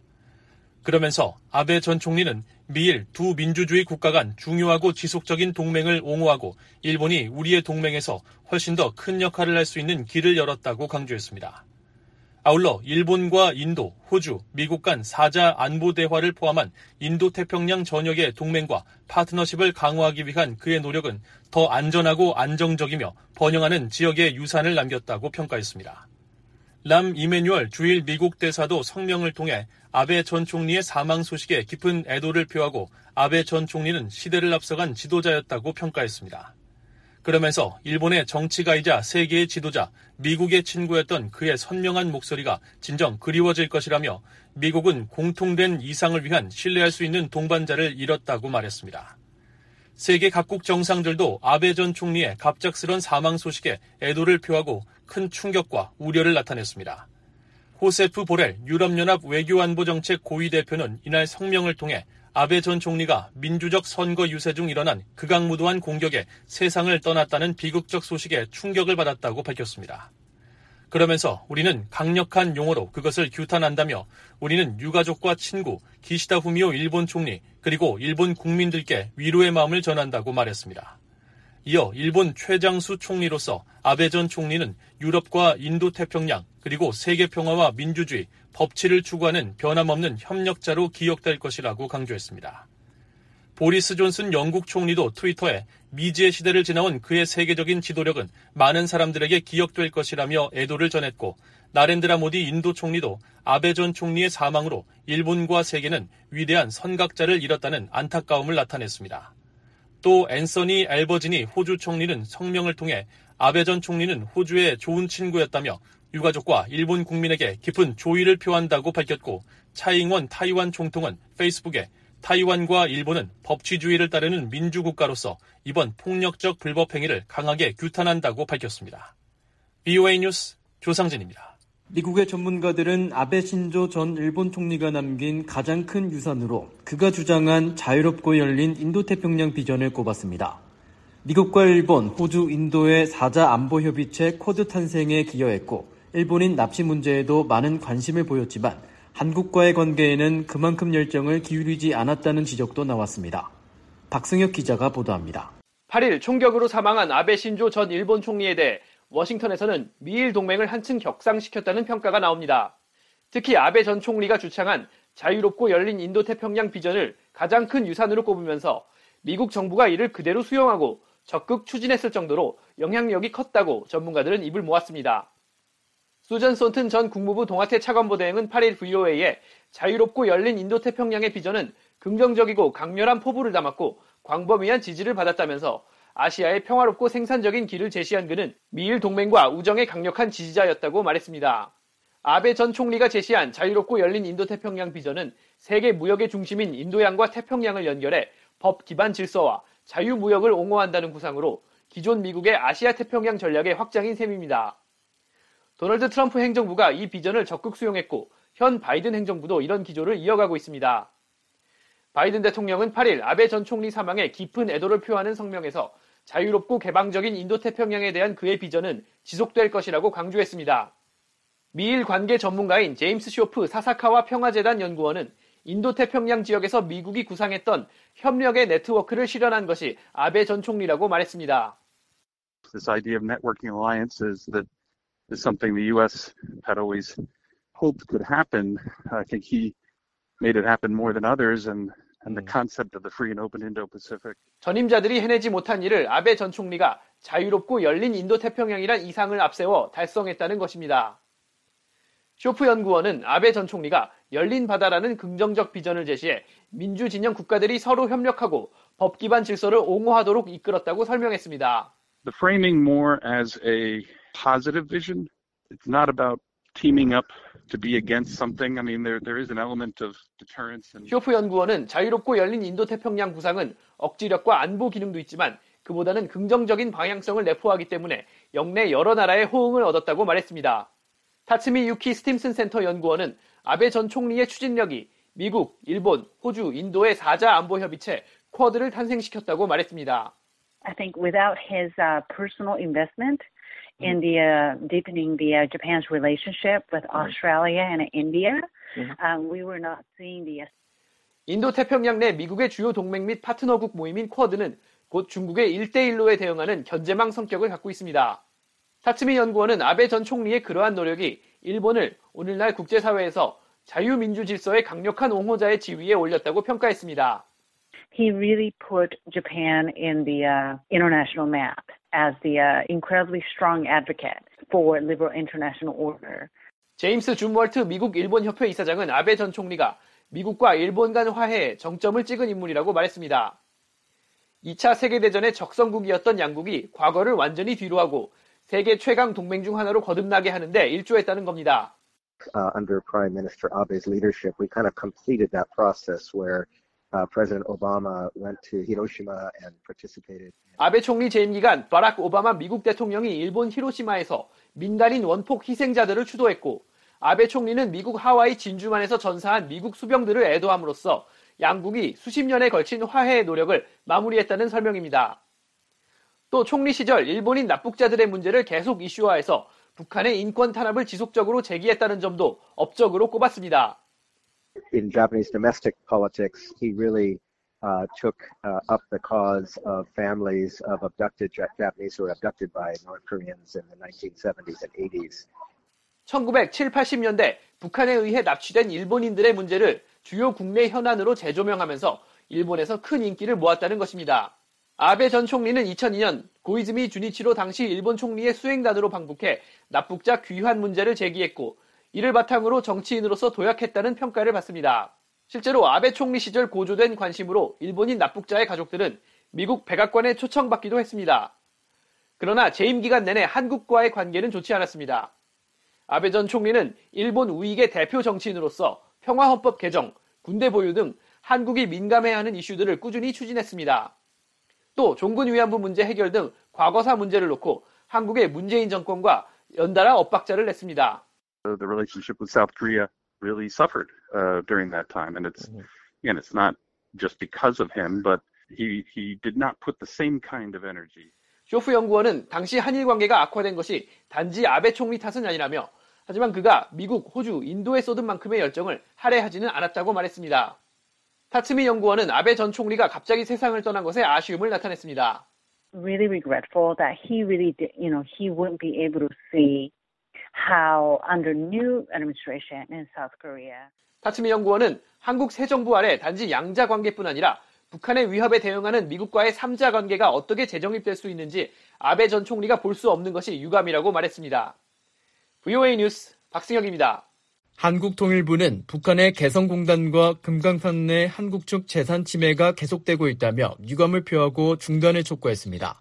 그러면서 아베 전 총리는 미일 두 민주주의 국가 간 중요하고 지속적인 동맹을 옹호하고 일본이 우리의 동맹에서 훨씬 더 큰 역할을 할 수 있는 길을 열었다고 강조했습니다. 아울러 일본과 인도, 호주, 미국 간 4자 안보 대화를 포함한 인도태평양 전역의 동맹과 파트너십을 강화하기 위한 그의 노력은 더 안전하고 안정적이며 번영하는 지역의 유산을 남겼다고 평가했습니다. 람 이메뉴얼 주일 미국 대사도 성명을 통해 아베 전 총리의 사망 소식에 깊은 애도를 표하고 아베 전 총리는 시대를 앞서간 지도자였다고 평가했습니다. 그러면서 일본의 정치가이자 세계의 지도자, 미국의 친구였던 그의 선명한 목소리가 진정 그리워질 것이라며 미국은 공통된 이상을 위한 신뢰할 수 있는 동반자를 잃었다고 말했습니다. 세계 각국 정상들도 아베 전 총리의 갑작스런 사망 소식에 애도를 표하고 큰 충격과 우려를 나타냈습니다. 호세프 보렐 유럽연합 외교안보정책 고위 대표는 이날 성명을 통해 아베 전 총리가 민주적 선거 유세 중 일어난 극악무도한 공격에 세상을 떠났다는 비극적 소식에 충격을 받았다고 밝혔습니다. 그러면서 우리는 강력한 용어로 그것을 규탄한다며 우리는 유가족과 친구, 기시다 후미오 일본 총리 그리고 일본 국민들께 위로의 마음을 전한다고 말했습니다. 이어 일본 최장수 총리로서 아베 전 총리는 유럽과 인도태평양 그리고 세계 평화와 민주주의, 법치를 추구하는 변함없는 협력자로 기억될 것이라고 강조했습니다. 보리스 존슨 영국 총리도 트위터에 미지의 시대를 지나온 그의 세계적인 지도력은 많은 사람들에게 기억될 것이라며 애도를 전했고 나렌드라 모디 인도 총리도 아베 전 총리의 사망으로 일본과 세계는 위대한 선각자를 잃었다는 안타까움을 나타냈습니다. 또 앤서니 앨버지니 호주 총리는 성명을 통해 아베 전 총리는 호주의 좋은 친구였다며 유가족과 일본 국민에게 깊은 조의를 표한다고 밝혔고 차이잉원 타이완 총통은 페이스북에 타이완과 일본은 법치주의를 따르는 민주국가로서 이번 폭력적 불법 행위를 강하게 규탄한다고 밝혔습니다. BOA 뉴스 조상진입니다. 미국의 전문가들은 아베 신조 전 일본 총리가 남긴 가장 큰 유산으로 그가 주장한 자유롭고 열린 인도태평양 비전을 꼽았습니다. 미국과 일본, 호주, 인도의 4자 안보협의체 쿼드 탄생에 기여했고 일본인 납치 문제에도 많은 관심을 보였지만 한국과의 관계에는 그만큼 열정을 기울이지 않았다는 지적도 나왔습니다. 박승혁 기자가 보도합니다. 8일 총격으로 사망한 아베 신조 전 일본 총리에 대해 워싱턴에서는 미일 동맹을 한층 격상시켰다는 평가가 나옵니다. 특히 아베 전 총리가 주창한 자유롭고 열린 인도태평양 비전을 가장 큰 유산으로 꼽으면서 미국 정부가 이를 그대로 수용하고 적극 추진했을 정도로 영향력이 컸다고 전문가들은 입을 모았습니다. 수전 손튼 전 국무부 동아태 차관보 대행은 8일 VOA에 자유롭고 열린 인도태평양의 비전은 긍정적이고 강렬한 포부를 담았고 광범위한 지지를 받았다면서 아시아의 평화롭고 생산적인 길을 제시한 그는 미일 동맹과 우정의 강력한 지지자였다고 말했습니다. 아베 전 총리가 제시한 자유롭고 열린 인도태평양 비전은 세계 무역의 중심인 인도양과 태평양을 연결해 법 기반 질서와 자유무역을 옹호한다는 구상으로 기존 미국의 아시아 태평양 전략의 확장인 셈입니다. 도널드 트럼프 행정부가 이 비전을 적극 수용했고 현 바이든 행정부도 이런 기조를 이어가고 있습니다. 바이든 대통령은 8일 아베 전 총리 사망에 깊은 애도를 표하는 성명에서 자유롭고 개방적인 인도태평양에 대한 그의 비전은 지속될 것이라고 강조했습니다. 미일 관계 전문가인 제임스 쇼프 사사카와 평화재단 연구원은 인도태평양 지역에서 미국이 구상했던 협력의 네트워크를 실현한 것이 아베 전 총리라고 말했습니다. This idea of networking alliances that is something the U.S. had always hoped could happen. I think he made it happen more than others, and and the concept of the free and open Indo-Pacific. 전임자들이 해내지 못한 일을 아베 전 총리가 자유롭고 열린 인도태평양이란 이상을 앞세워 달성했다는 것입니다. 쇼프 연구원은 아베 전 총리가 열린 바다라는 긍정적 비전을 제시해 민주 진영 국가들이 서로 협력하고 법 기반 질서를 옹호하도록 이끌었다고 설명했습니다. The framing more as a positive vision. It's not about teaming up to be against something. I mean, there is an element of deterrence. 쇼프 연구원은 자유롭고 열린 인도태평양 구상은 억지력과 안보 기능도 있지만 그보다는 긍정적인 방향성을 내포하기 때문에 영내 여러 나라의 호응을 얻었다고 말했습니다. 타츠미 유키 스팀슨 센터 연구원은 아베 전 총리의 추진력이 미국, 일본, 호주, 인도의 4자 안보 협의체 쿼드를 탄생시켰다고 말했습니다. I think without his personal investment in the deepening the Japan's relationship with Australia and India, we were not seeing the. 인도 태평양 내 미국의 주요 동맹 및 파트너국 모임인 쿼드는 곧 중국의 1대1로에 대응하는 견제망 성격을 갖고 있습니다. 타츠미 연구원은 아베 전 총리의 그러한 노력이 일본을 오늘날 국제사회에서 자유민주 질서의 강력한 옹호자의 지위에 올렸다고 평가했습니다. He really put Japan in the international map as the incredibly strong advocate for liberal international order. 제임스 준월트 미국 일본 협회 이사장은 아베 전 총리가 미국과 일본 간 화해에 정점을 찍은 인물이라고 말했습니다. 2차 세계대전의 적성국이었던 양국이 과거를 완전히 뒤로하고 세계 최강 동맹 중 하나로 거듭나게 하는데 일조했다는 겁니다. Under Prime Minister Abe's leadership, we kind of completed that process where President Obama went to Hiroshima and participated. 아베 총리 재임 기간 바락 오바마 미국 대통령이 일본 히로시마에서 민간인 원폭 희생자들을 추도했고 아베 총리는 미국 하와이 진주만에서 전사한 미국 수병들을 애도함으로써 양국이 수십 년에 걸친 화해의 노력을 마무리했다는 설명입니다. 또 총리 시절 일본인 납북자들의 문제를 계속 이슈화해서 북한의 인권 탄압을 지속적으로 제기했다는 점도 업적으로 꼽았습니다. In Japanese domestic politics, he really took up the cause of families of abducted Japanese who were abducted by North Koreans in the 1970s and 80s. 1970, 80년대 북한에 의해 납치된 일본인들의 문제를 주요 국내 현안으로 재조명하면서 일본에서 큰 인기를 모았다는 것입니다. 아베 전 총리는 2002년 고이즈미 주니치로 당시 일본 총리의 수행단으로 방북해 납북자 귀환 문제를 제기했고 이를 바탕으로 정치인으로서 도약했다는 평가를 받습니다. 실제로 아베 총리 시절 고조된 관심으로 일본인 납북자의 가족들은 미국 백악관에 초청받기도 했습니다. 그러나 재임 기간 내내 한국과의 관계는 좋지 않았습니다. 아베 전 총리는 일본 우익의 대표 정치인으로서 평화헌법 개정, 군대 보유 등 한국이 민감해야 하는 이슈들을 꾸준히 추진했습니다. 또 종군 위안부 문제 해결 등 과거사 문제를 놓고 한국의 문재인 정권과 연달아 엇박자를 냈습니다. The relationship with South Korea really suffered during that time, and it's not just because of him, but he did not put the same kind of energy. 쇼프 연구원은 당시 한일 관계가 악화된 것이 단지 아베 총리 탓은 아니라며 하지만 그가 미국, 호주, 인도에 쏟은 만큼의 열정을 할애하지는 않았다고 말했습니다. 타츠미 연구원은 아베 전 총리가 갑자기 세상을 떠난 것에 아쉬움을 나타냈습니다. Really regretful that he really did, he wouldn't be able to see how under new administration in South Korea. 타츠미 연구원은 한국 새 정부 아래 단지 양자 관계뿐 아니라 북한의 위협에 대응하는 미국과의 3자 관계가 어떻게 재정립될 수 있는지 아베 전 총리가 볼 수 없는 것이 유감이라고 말했습니다. VOA 뉴스 박승혁입니다. 한국통일부는 북한의 개성공단과 금강산 내 한국 측 재산 침해가 계속되고 있다며 유감을 표하고 중단을 촉구했습니다.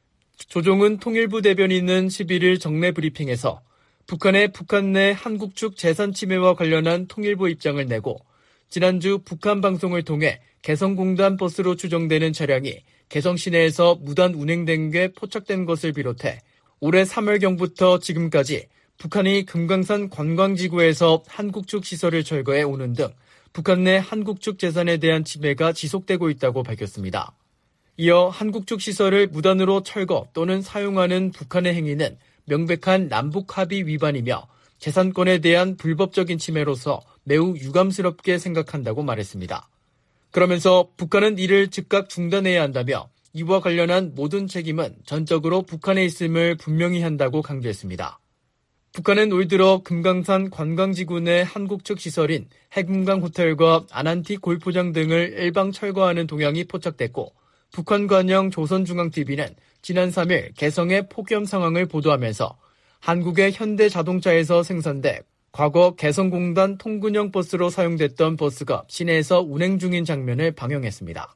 조종은 통일부 대변인은 11일 정례 브리핑에서 북한의 북한 내 한국 측 재산 침해와 관련한 통일부 입장을 내고 지난주 북한 방송을 통해 개성공단 버스로 추정되는 차량이 개성 시내에서 무단 운행된 게 포착된 것을 비롯해 올해 3월경부터 지금까지 북한이 금강산 관광지구에서 한국 측 시설을 철거해 오는 등 북한 내 한국 측 재산에 대한 침해가 지속되고 있다고 밝혔습니다. 이어 한국 측 시설을 무단으로 철거 또는 사용하는 북한의 행위는 명백한 남북 합의 위반이며 재산권에 대한 불법적인 침해로서 매우 유감스럽게 생각한다고 말했습니다. 그러면서 북한은 이를 즉각 중단해야 한다며 이와 관련한 모든 책임은 전적으로 북한에 있음을 분명히 한다고 강조했습니다. 북한은 올 들어 금강산 관광지구 내 한국 측 시설인 해금강 호텔과 아난티 골프장 등을 일방 철거하는 동향이 포착됐고 북한 관영 조선중앙TV는 지난 3일 개성의 폭염 상황을 보도하면서 한국의 현대자동차에서 생산돼 과거 개성공단 통근형 버스로 사용됐던 버스가 시내에서 운행 중인 장면을 방영했습니다.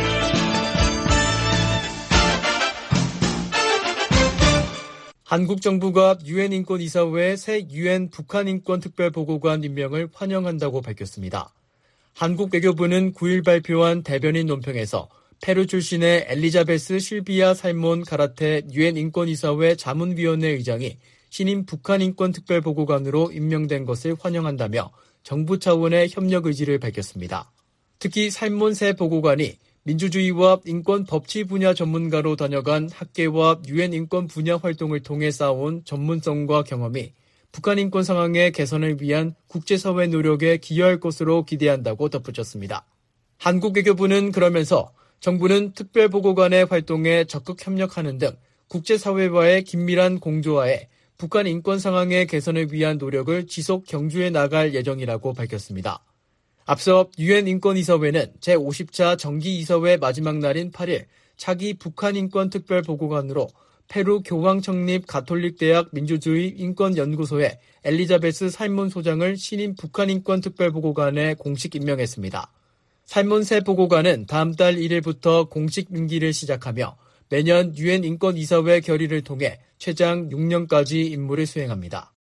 한국 정부가 유엔 인권이사회의 새 유엔 북한 인권 특별보고관 임명을 환영한다고 밝혔습니다. 한국 외교부는 9일 발표한 대변인 논평에서 페루 출신의 엘리자베스 실비아 살몬 가라테 유엔 인권이사회 자문위원회 의장이 신임 북한 인권 특별보고관으로 임명된 것을 환영한다며 정부 차원의 협력 의지를 밝혔습니다. 특히 살몬 새 보고관이 민주주의와 인권 법치 분야 전문가로 다녀간 학계와 유엔 인권 분야 활동을 통해 쌓아온 전문성과 경험이 북한 인권 상황의 개선을 위한 국제사회 노력에 기여할 것으로 기대한다고 덧붙였습니다. 한국 외교부는 그러면서 정부는 특별보고관의 활동에 적극 협력하는 등 국제사회와의 긴밀한 공조하에 북한 인권 상황의 개선을 위한 노력을 지속 경주해 나갈 예정이라고 밝혔습니다. 앞서 유엔 인권이사회는 제50차 정기이사회 마지막 날인 8일 차기 북한 인권 특별보고관으로 페루 교황 창립 가톨릭대학 민주주의 인권연구소의 엘리자베스 살몬 소장을 신임 북한 인권 특별보고관에 공식 임명했습니다. 살몬 새 보고관은 다음 달 1일부터 공식 임기를 시작하며 매년 유엔 인권이사회 결의를 통해 최장 6년까지 임무를 수행합니다.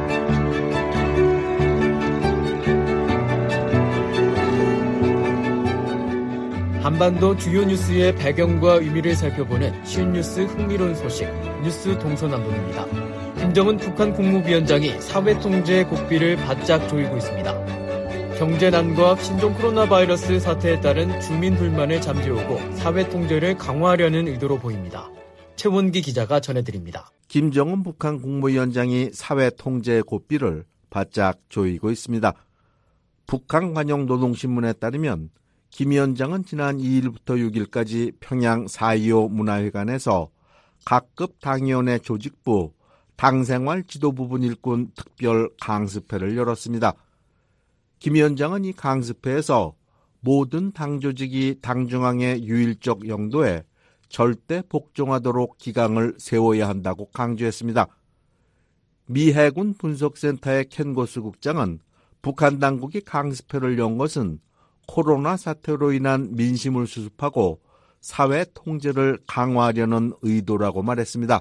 한반도 주요 뉴스의 배경과 의미를 살펴보는 쉬운 뉴스 흥미로운 소식, 뉴스 동서남북입니다. 김정은 북한 국무위원장이 사회 통제 고삐를 바짝 조이고 있습니다. 경제난과 신종 코로나 바이러스 사태에 따른 주민 불만을 잠재우고 사회 통제를 강화하려는 의도로 보입니다. 최원기 기자가 전해드립니다. 김정은 북한 국무위원장이 사회 통제 고삐를 바짝 조이고 있습니다. 북한 관영노동신문에 따르면 김 위원장은 지난 2일부터 6일까지 평양 4.25 문화회관에서 각급 당위원회 조직부 당생활 지도부분 일꾼 특별 강습회를 열었습니다. 김 위원장은 이 강습회에서 모든 당조직이 당중앙의 유일적 영도에 절대 복종하도록 기강을 세워야 한다고 강조했습니다. 미 해군 분석센터의 켄 고스 국장은 북한 당국이 강습회를 연 것은 코로나 사태로 인한 민심을 수습하고 사회 통제를 강화하려는 의도라고 말했습니다.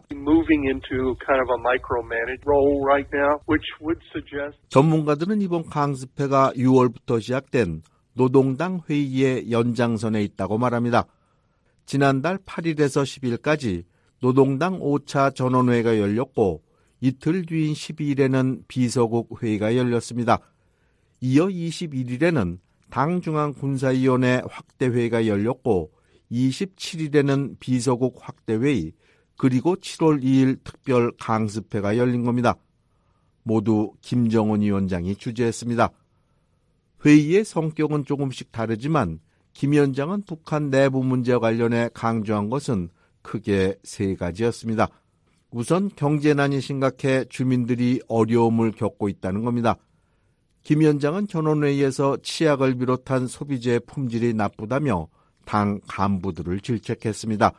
전문가들은 이번 강습회가 6월부터 시작된 노동당 회의의 연장선에 있다고 말합니다. 지난달 8일에서 10일까지 노동당 5차 전원회의가 열렸고 이틀 뒤인 12일에는 비서국 회의가 열렸습니다. 이어 21일에는 당중앙군사위원회 확대회의가 열렸고 27일에는 비서국 확대회의 그리고 7월 2일 특별 강습회가 열린 겁니다. 모두 김정은 위원장이 주재했습니다. 회의의 성격은 조금씩 다르지만 김 위원장은 북한 내부 문제와 관련해 강조한 것은 크게 세 가지였습니다. 우선 경제난이 심각해 주민들이 어려움을 겪고 있다는 겁니다. 김 위원장은 전원회의에서 치약을 비롯한 소비재의 품질이 나쁘다며 당 간부들을 질책했습니다.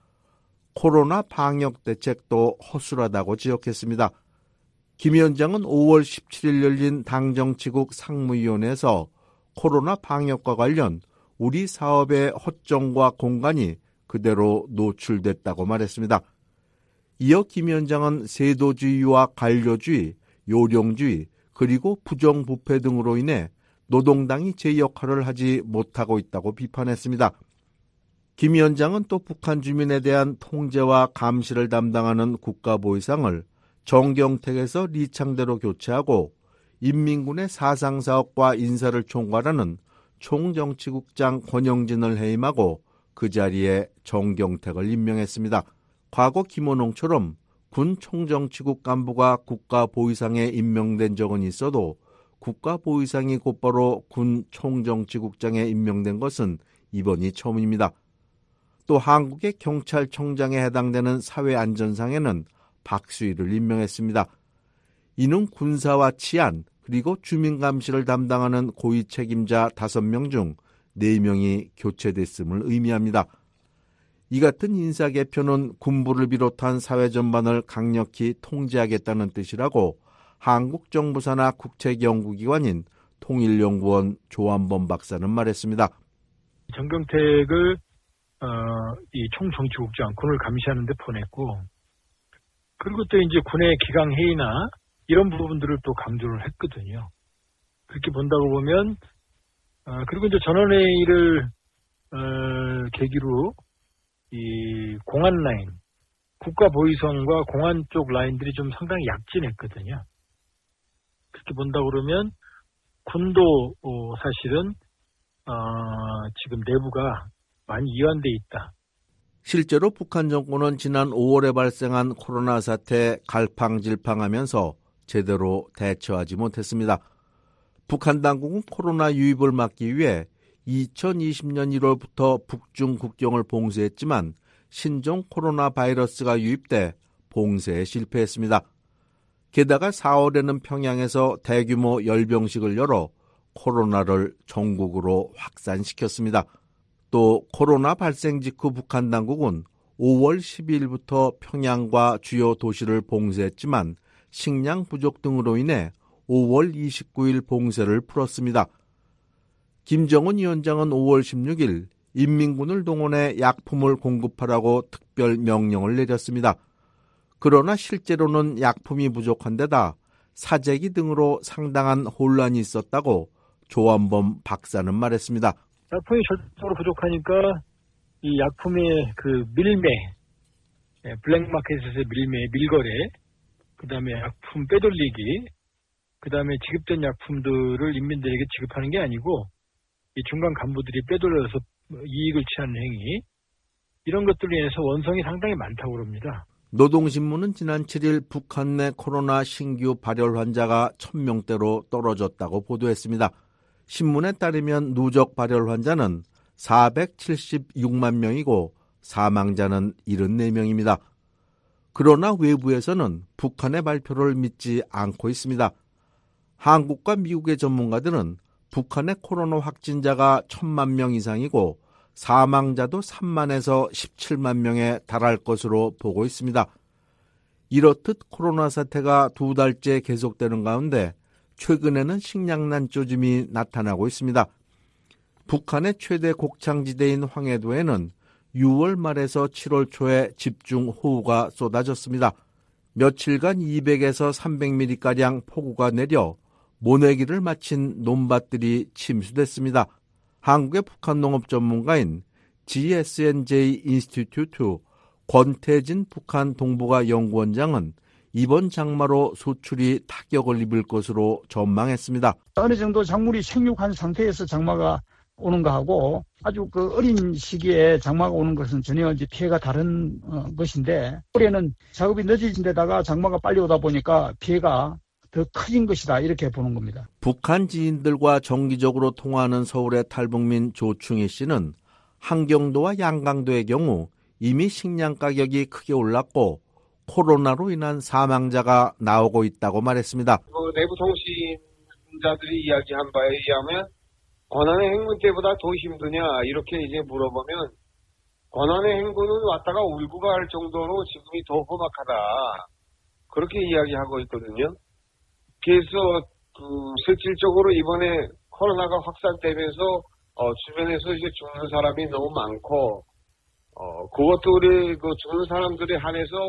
코로나 방역 대책도 허술하다고 지적했습니다. 김 위원장은 5월 17일 열린 당정치국 상무위원회에서 코로나 방역과 관련 우리 사업의 허점과 공간이 그대로 노출됐다고 말했습니다. 이어 김 위원장은 세도주의와 관료주의, 요령주의, 그리고 부정부패 등으로 인해 노동당이 제 역할을 하지 못하고 있다고 비판했습니다. 김 위원장은 또 북한 주민에 대한 통제와 감시를 담당하는 국가보위상을 정경택에서 리창대로 교체하고 인민군의 사상사업과 인사를 총괄하는 총정치국장 권영진을 해임하고 그 자리에 정경택을 임명했습니다. 과거 김원홍처럼 군 총정치국 간부가 국가보위상에 임명된 적은 있어도 국가보위상이 곧바로 군 총정치국장에 임명된 것은 이번이 처음입니다. 또 한국의 경찰청장에 해당되는 사회안전상에는 박수희를 임명했습니다. 이는 군사와 치안 그리고 주민감시를 담당하는 고위 책임자 5명 중 4명이 교체됐음을 의미합니다. 이 같은 인사 개편은 군부를 비롯한 사회 전반을 강력히 통제하겠다는 뜻이라고 한국 정부사나 국책연구기관인 통일연구원 조한범 박사는 말했습니다. 정경택을 이 총정치국장 군을 감시하는 데 보냈고, 그리고 또 이제 군의 기강회의나 이런 부분들을 또 강조를 했거든요. 그렇게 본다고 보면, 그리고 이제 전원회의를 계기로 이 공안 라인, 국가 보위선과 공안 쪽 라인들이 좀 상당히 약진했거든요. 그렇게 본다고 그러면 군도 사실은 지금 내부가 많이 이완돼 있다. 실제로 북한 정권은 지난 5월에 발생한 코로나 사태에 갈팡질팡하면서 제대로 대처하지 못했습니다. 북한 당국은 코로나 유입을 막기 위해 2020년 1월부터 북중 국경을 봉쇄했지만 신종 코로나 바이러스가 유입돼 봉쇄에 실패했습니다. 게다가 4월에는 평양에서 대규모 열병식을 열어 코로나를 전국으로 확산시켰습니다. 또 코로나 발생 직후 북한 당국은 5월 12일부터 평양과 주요 도시를 봉쇄했지만 식량 부족 등으로 인해 5월 29일 봉쇄를 풀었습니다. 김정은 위원장은 5월 16일 인민군을 동원해 약품을 공급하라고 특별 명령을 내렸습니다. 그러나 실제로는 약품이 부족한 데다 사재기 등으로 상당한 혼란이 있었다고 조한범 박사는 말했습니다. 약품이 절대적으로 부족하니까 이 약품의 그 밀매, 블랙마켓에서의 밀매, 밀거래, 그 다음에 약품 빼돌리기, 그 다음에 지급된 약품들을 인민들에게 지급하는 게 아니고 이 중간 간부들이 빼돌려서 이익을 취하는 행위, 이런 것들로 인해서 원성이 상당히 많다고 그럽니다. 노동신문은 지난 7일 북한 내 코로나 신규 발열 환자가 1000명대로 떨어졌다고 보도했습니다. 신문에 따르면 누적 발열 환자는 476만 명이고 사망자는 74명입니다. 그러나 외부에서는 북한의 발표를 믿지 않고 있습니다. 한국과 미국의 전문가들은 북한의 코로나 확진자가 1000만 명 이상이고 사망자도 3만에서 17만 명에 달할 것으로 보고 있습니다. 이렇듯 코로나 사태가 2달째 계속되는 가운데 최근에는 식량난 조짐이 나타나고 있습니다. 북한의 최대 곡창지대인 황해도에는 6월 말에서 7월 초에 집중호우가 쏟아졌습니다. 며칠간 200에서 300mm가량 폭우가 내려 모내기를 마친 논밭들이 침수됐습니다. 한국의 북한 농업 전문가인 GSNJ 인스티튜트 권태진 북한 동북아 연구원장은 이번 장마로 수출이 타격을 입을 것으로 전망했습니다. 어느 정도 작물이 생육한 상태에서 장마가 오는가 하고 아주 그 어린 시기에 장마가 오는 것은 전혀 이제 피해가 다른 것인데, 올해는 작업이 늦어진 데다가 장마가 빨리 오다 보니까 피해가 더 커진 것이다, 이렇게 보는 겁니다. 북한 지인들과 정기적으로 통화하는 서울의 탈북민 조충희 씨는 한경도와 양강도의 경우 이미 식량 가격이 크게 올랐고 코로나로 인한 사망자가 나오고 있다고 말했습니다. 내부 통신자들이 이야기한 바에 의하면 권한의 행군 때보다 더 힘드냐 이렇게 이제 물어보면 권한의 행군은 왔다가 울고 갈 정도로 지금이 더 험악하다, 그렇게 이야기하고 있거든요. 그래서 실질적으로 이번에 코로나가 확산되면서 주변에서 이제 죽는 사람이 너무 많고 그것도 우리 그 죽는 사람들에 한해서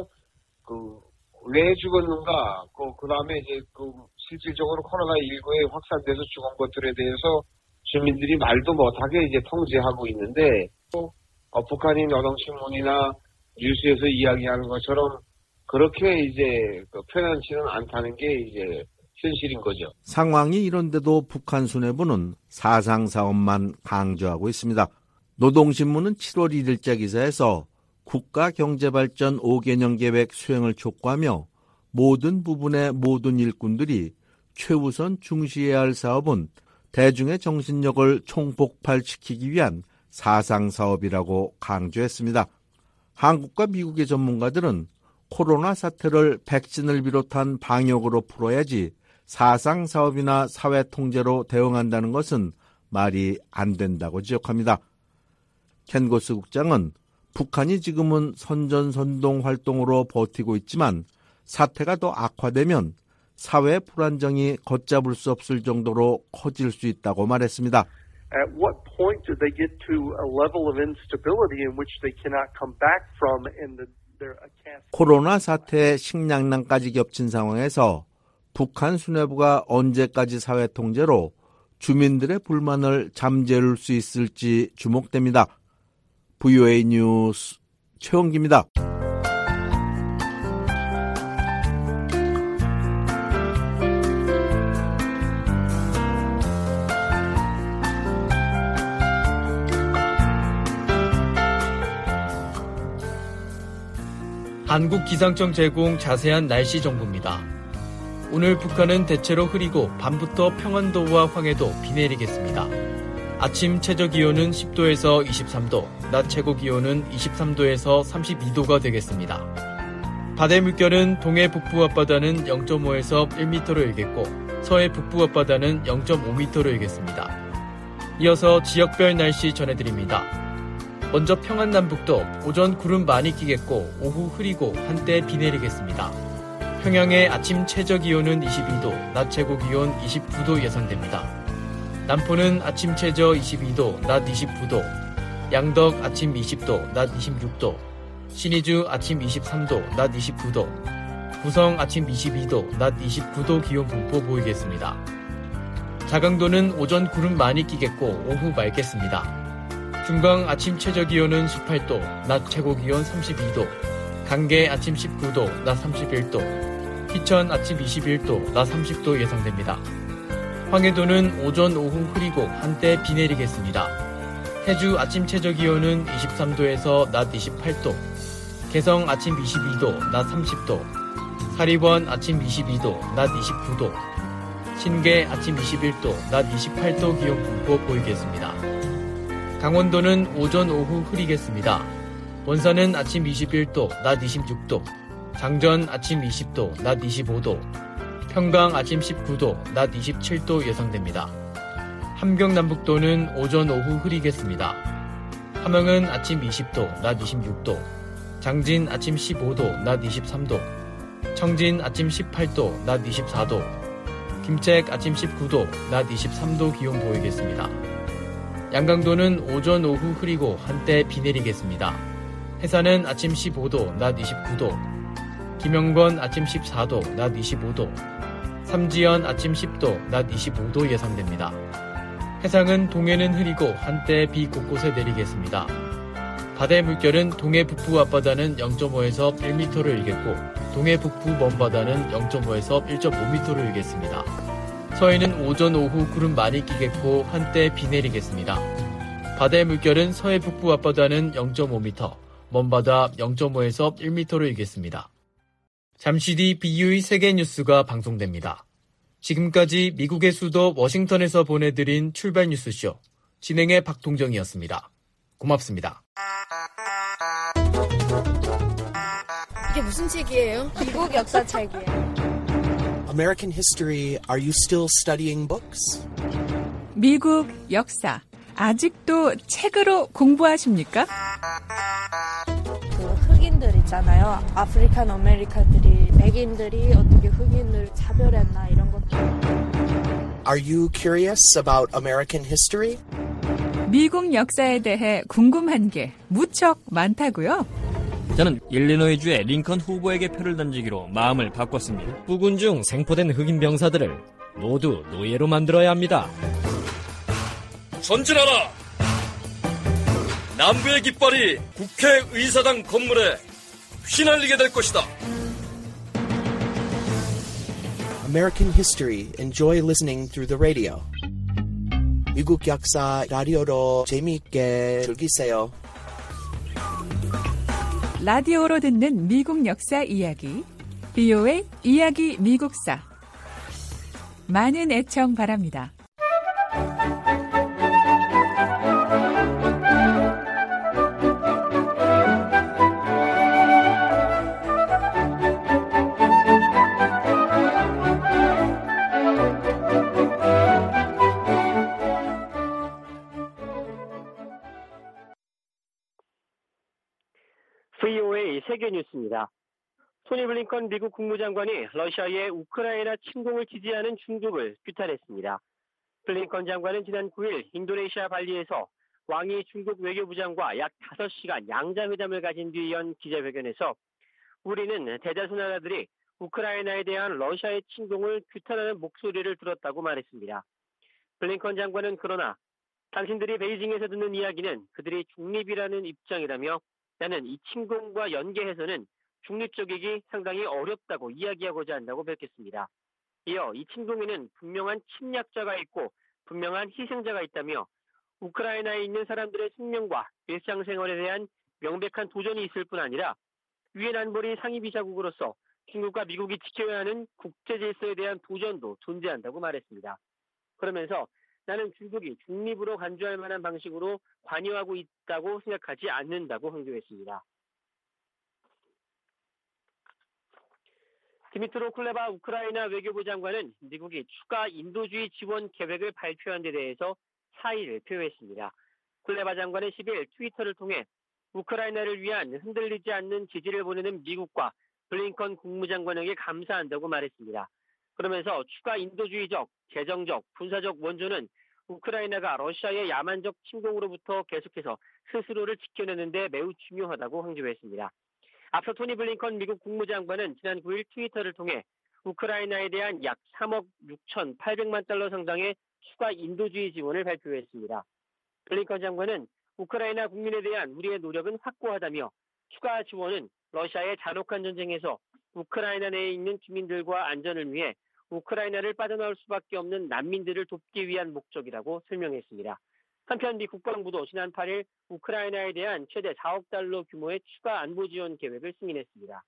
왜 죽었는가, 그 다음에 이제 실질적으로 코로나19에 확산돼서 죽은 것들에 대해서 주민들이 말도 못하게 이제 통제하고 있는데, 북한이 노동신문이나 뉴스에서 이야기하는 것처럼 그렇게 이제 편안치는 않다는 게 이제 현실인 거죠. 상황이 이런데도 북한 수뇌부는 사상사업만 강조하고 있습니다. 노동신문은 7월 1일자 기사에서 국가경제발전 5개년 계획 수행을 촉구하며 모든 부분의 모든 일꾼들이 최우선 중시해야 할 사업은 대중의 정신력을 총폭발시키기 위한 사상사업이라고 강조했습니다. 한국과 미국의 전문가들은 코로나 사태를 백신을 비롯한 방역으로 풀어야지 사상 사업이나 사회 통제로 대응한다는 것은 말이 안 된다고 지적합니다. 켄 고스 국장은 북한이 지금은 선전선동 활동으로 버티고 있지만 사태가 더 악화되면 사회 불안정이 걷잡을 수 없을 정도로 커질 수 있다고 말했습니다. At what point do they get to a level of instability in which they cannot come back from and 코로나 사태의 식량난까지 겹친 상황에서 북한 수뇌부가 언제까지 사회 통제로 주민들의 불만을 잠재울 수 있을지 주목됩니다. VOA 뉴스 최원기입니다. 한국기상청 제공 자세한 날씨 정보입니다. 오늘 북한은 대체로 흐리고 밤부터 평안도와 황해도 비 내리겠습니다. 아침 최저기온은 10도에서 23도, 낮 최고기온은 23도에서 32도가 되겠습니다. 바다의 물결은 동해 북부 앞바다는 0.5에서 1m로 일겠고 서해 북부 앞바다는 0.5m로 일겠습니다. 이어서 지역별 날씨 전해드립니다. 먼저 평안남북도 오전 구름 많이 끼겠고 오후 흐리고 한때 비 내리겠습니다. 평양의 아침 최저기온은 22도, 낮 최고기온 29도 예상됩니다. 남포는 아침 최저 22도, 낮 29도, 양덕 아침 20도, 낮 26도, 신의주 아침 23도, 낮 29도, 구성 아침 22도, 낮 29도 기온 분포 보이겠습니다. 자강도는 오전 구름 많이 끼겠고 오후 맑겠습니다. 중강 아침 최저기온은 18도, 낮 최고기온 32도, 강계 아침 19도, 낮 31도, 희천 아침 21도, 낮 30도 예상됩니다. 황해도는 오전 오후 흐리고 한때 비 내리겠습니다. 해주 아침 최저기온은 23도에서 낮 28도, 개성 아침 22도, 낮 30도, 사리원 아침 22도, 낮 29도, 신계 아침 21도, 낮 28도 기온 분포 보이겠습니다. 강원도는 오전 오후 흐리겠습니다. 원산은 아침 21도, 낮 26도, 장전 아침 20도, 낮 25도, 평강 아침 19도, 낮 27도 예상됩니다. 함경 남북도는 오전 오후 흐리겠습니다. 함흥은 아침 20도, 낮 26도, 장진 아침 15도, 낮 23도, 청진 아침 18도, 낮 24도, 김책 아침 19도, 낮 23도 기온 보이겠습니다. 양강도는 오전 오후 흐리고 한때 비 내리겠습니다. 해산은 아침 15도, 낮 29도, 김영권 아침 14도, 낮 25도, 삼지연 아침 10도, 낮 25도 예상됩니다. 해상은 동해는 흐리고 한때 비 곳곳에 내리겠습니다. 바다의 물결은 동해 북부 앞바다는 0.5에서 1m로 일겠고 동해 북부 먼바다는 0.5에서 1.5m로 일겠습니다. 서해는 오전 오후 구름 많이 끼겠고 한때 비 내리겠습니다. 바다의 물결은 서해 북부 앞바다는 0.5m, 먼바다 0.5에서 1m로 일겠습니다. 잠시 뒤 BOE 세계뉴스가 방송됩니다. 지금까지 미국의 수도 워싱턴에서 보내드린 출발 뉴스쇼, 진행의 박동정이었습니다. 고맙습니다. 이게 무슨 책이에요? 미국 역사 책이에요. American history, are you still studying books? 미국 역사, 아직도 책으로 공부하십니까? 그 흑인들 있잖아요. 아프리칸 아메리카들이 백인들이 어떻게 흑인을 차별했나 이런 것들. Are you curious about American history? 미국 역사에 대해 궁금한 게 무척 많다고요? 저는 일리노이주의 링컨 후보에게 표를 던지기로 마음을 바꿨습니다. 부군 중 생포된 흑인 병사들을 모두 노예로 만들어야 합니다. 전진하라! 남부의 깃발이 국회의사당 건물에 휘날리게 될 것이다. American history. Enjoy listening through the radio. 미국 역사 라디오로 재미있게 즐기세요. 라디오로 듣는 미국 역사 이야기, BO의 이야기 미국사. 많은 애청 바랍니다. VOA 세계 뉴스입니다. 토니 블링컨 미국 국무장관이 러시아의 우크라이나 침공을 지지하는 중국을 규탄했습니다. 블링컨 장관은 지난 9일 인도네시아 발리에서 왕이 중국 외교부장과 약 5시간 양자회담을 가진 뒤 연 기자회견에서 우리는 대다수 나라들이 우크라이나에 대한 러시아의 침공을 규탄하는 목소리를 들었다고 말했습니다. 블링컨 장관은 그러나 당신들이 베이징에서 듣는 이야기는 그들이 중립이라는 입장이라며 나는 이 침공과 연계해서는 중립적이기 상당히 어렵다고 이야기하고자 한다고 밝혔습니다. 이어 이 침공에는 분명한 침략자가 있고 분명한 희생자가 있다며 우크라이나에 있는 사람들의 생명과 일상생활에 대한 명백한 도전이 있을 뿐 아니라 유엔 안보리 상임이사국으로서 중국과 미국이 지켜야 하는 국제 질서에 대한 도전도 존재한다고 말했습니다. 그러면서 나는 중국이 중립으로 간주할 만한 방식으로 관여하고 있다고 생각하지 않는다고 강조했습니다. 디미트로 쿨레바 우크라이나 외교부 장관은 미국이 추가 인도주의 지원 계획을 발표한 데 대해서 사의를 표했습니다. 쿨레바 장관은 10일 트위터를 통해 우크라이나를 위한 흔들리지 않는 지지를 보내는 미국과 블링컨 국무장관에게 감사한다고 말했습니다. 그러면서 추가 인도주의적, 재정적, 군사적 원조는 우크라이나가 러시아의 야만적 침공으로부터 계속해서 스스로를 지켜내는 데 매우 중요하다고 강조했습니다. 앞서 토니 블링컨 미국 국무장관은 지난 9일 트위터를 통해 우크라이나에 대한 약 3억 6,800만 달러 상당의 추가 인도주의 지원을 발표했습니다. 블링컨 장관은 우크라이나 국민에 대한 우리의 노력은 확고하다며 추가 지원은 러시아의 잔혹한 전쟁에서 우크라이나 내에 있는 주민들과 안전을 위해 우크라이나를 빠져나올 수밖에 없는 난민들을 돕기 위한 목적이라고 설명했습니다. 한편 미 국방부도 지난 8일 우크라이나에 대한 최대 4억 달러 규모의 추가 안보 지원 계획을 승인했습니다.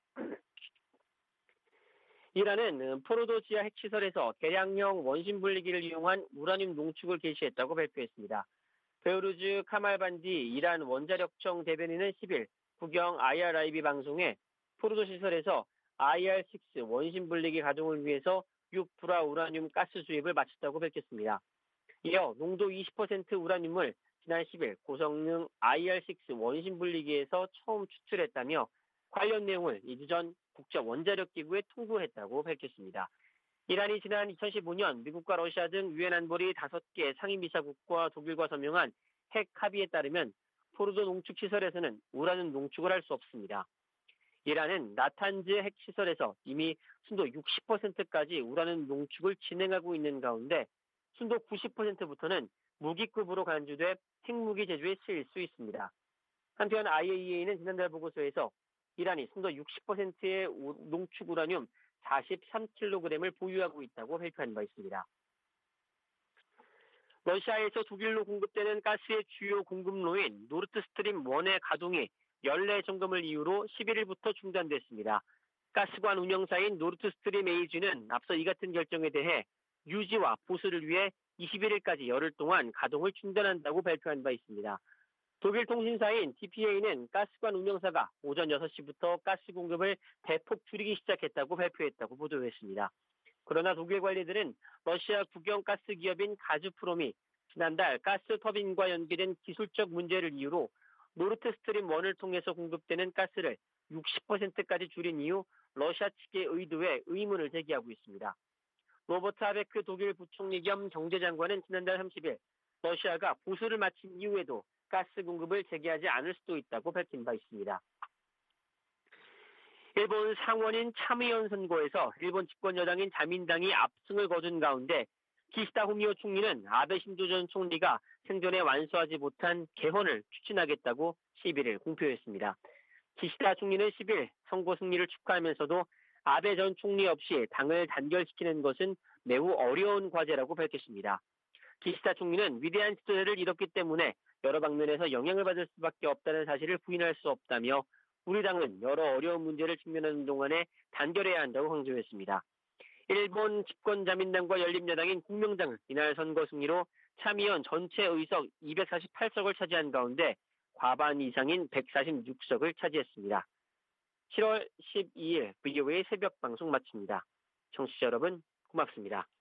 이란은 포로도 지하 핵시설에서 대량형 원심 분리기를 이용한 우라늄 농축을 개시했다고 발표했습니다. 베우루즈 카말반디 이란 원자력청 대변인은 10일 국영 IRIB 방송에 포로도 시설에서 IR6 원심 분리기 가동을 위해서 6불화 우라늄 가스 주입을 마쳤다고 밝혔습니다. 이어 농도 20% 우라늄을 지난 10일 고성능 IR6 원심 분리기에서 처음 추출했다며 관련 내용을 이전 국제원자력기구에 통보했다고 밝혔습니다. 이란이 지난 2015년 미국과 러시아 등 유엔 안보리 5개 상임이사국과 독일과 서명한 핵 합의에 따르면 포로도 농축시설에서는 우라늄 농축을 할 수 없습니다. 이란은 나탄즈 핵시설에서 이미 순도 60%까지 우라늄 농축을 진행하고 있는 가운데 순도 90%부터는 무기급으로 간주돼 핵무기 제조에 쓰일 수 있습니다. 한편 IAEA는 지난달 보고서에서 이란이 순도 60%의 농축 우라늄 43kg을 보유하고 있다고 발표한 바 있습니다. 러시아에서 독일로 공급되는 가스의 주요 공급로인 노르트스트림 1의 가동이 연례 점검을 이유로 11일부터 중단됐습니다. 가스관 운영사인 노르트스트림 AG는 앞서 이 같은 결정에 대해 유지와 보수를 위해 21일까지 열흘 동안 가동을 중단한다고 발표한 바 있습니다. 독일 통신사인 DPA는 가스관 운영사가 오전 6시부터 가스 공급을 대폭 줄이기 시작했다고 발표했다고 보도했습니다. 그러나 독일 관리들은 러시아 국영 가스 기업인 가즈프롬이 지난달 가스 터빈과 연계된 기술적 문제를 이유로 노르트스트림 1을 통해서 공급되는 가스를 60%까지 줄인 이후 러시아 측의 의도에 의문을 제기하고 있습니다. 로버트 하베크 독일 부총리 겸 경제장관은 지난달 30일 러시아가 보수를 마친 이후에도 가스 공급을 재개하지 않을 수도 있다고 밝힌 바 있습니다. 일본 상원인 참의원 선거에서 일본 집권 여당인 자민당이 압승을 거둔 가운데 기시다 후미오 총리는 아베 신조 전 총리가 생전에 완수하지 못한 개헌을 추진하겠다고 11일 공표했습니다. 기시다 총리는 10일 선거 승리를 축하하면서도 아베 전 총리 없이 당을 단결시키는 것은 매우 어려운 과제라고 밝혔습니다. 기시다 총리는 위대한 지도자를 잃었기 때문에 여러 방면에서 영향을 받을 수밖에 없다는 사실을 부인할 수 없다며 우리 당은 여러 어려운 문제를 직면하는 동안에 단결해야 한다고 강조했습니다. 일본 집권 자민당과 열린여당인 공명당은 이날 선거 승리로 참의원 전체 의석 248석을 차지한 가운데 과반 이상인 146석을 차지했습니다. 7월 12일 VOA 새벽 방송 마칩니다. 청취자 여러분 고맙습니다.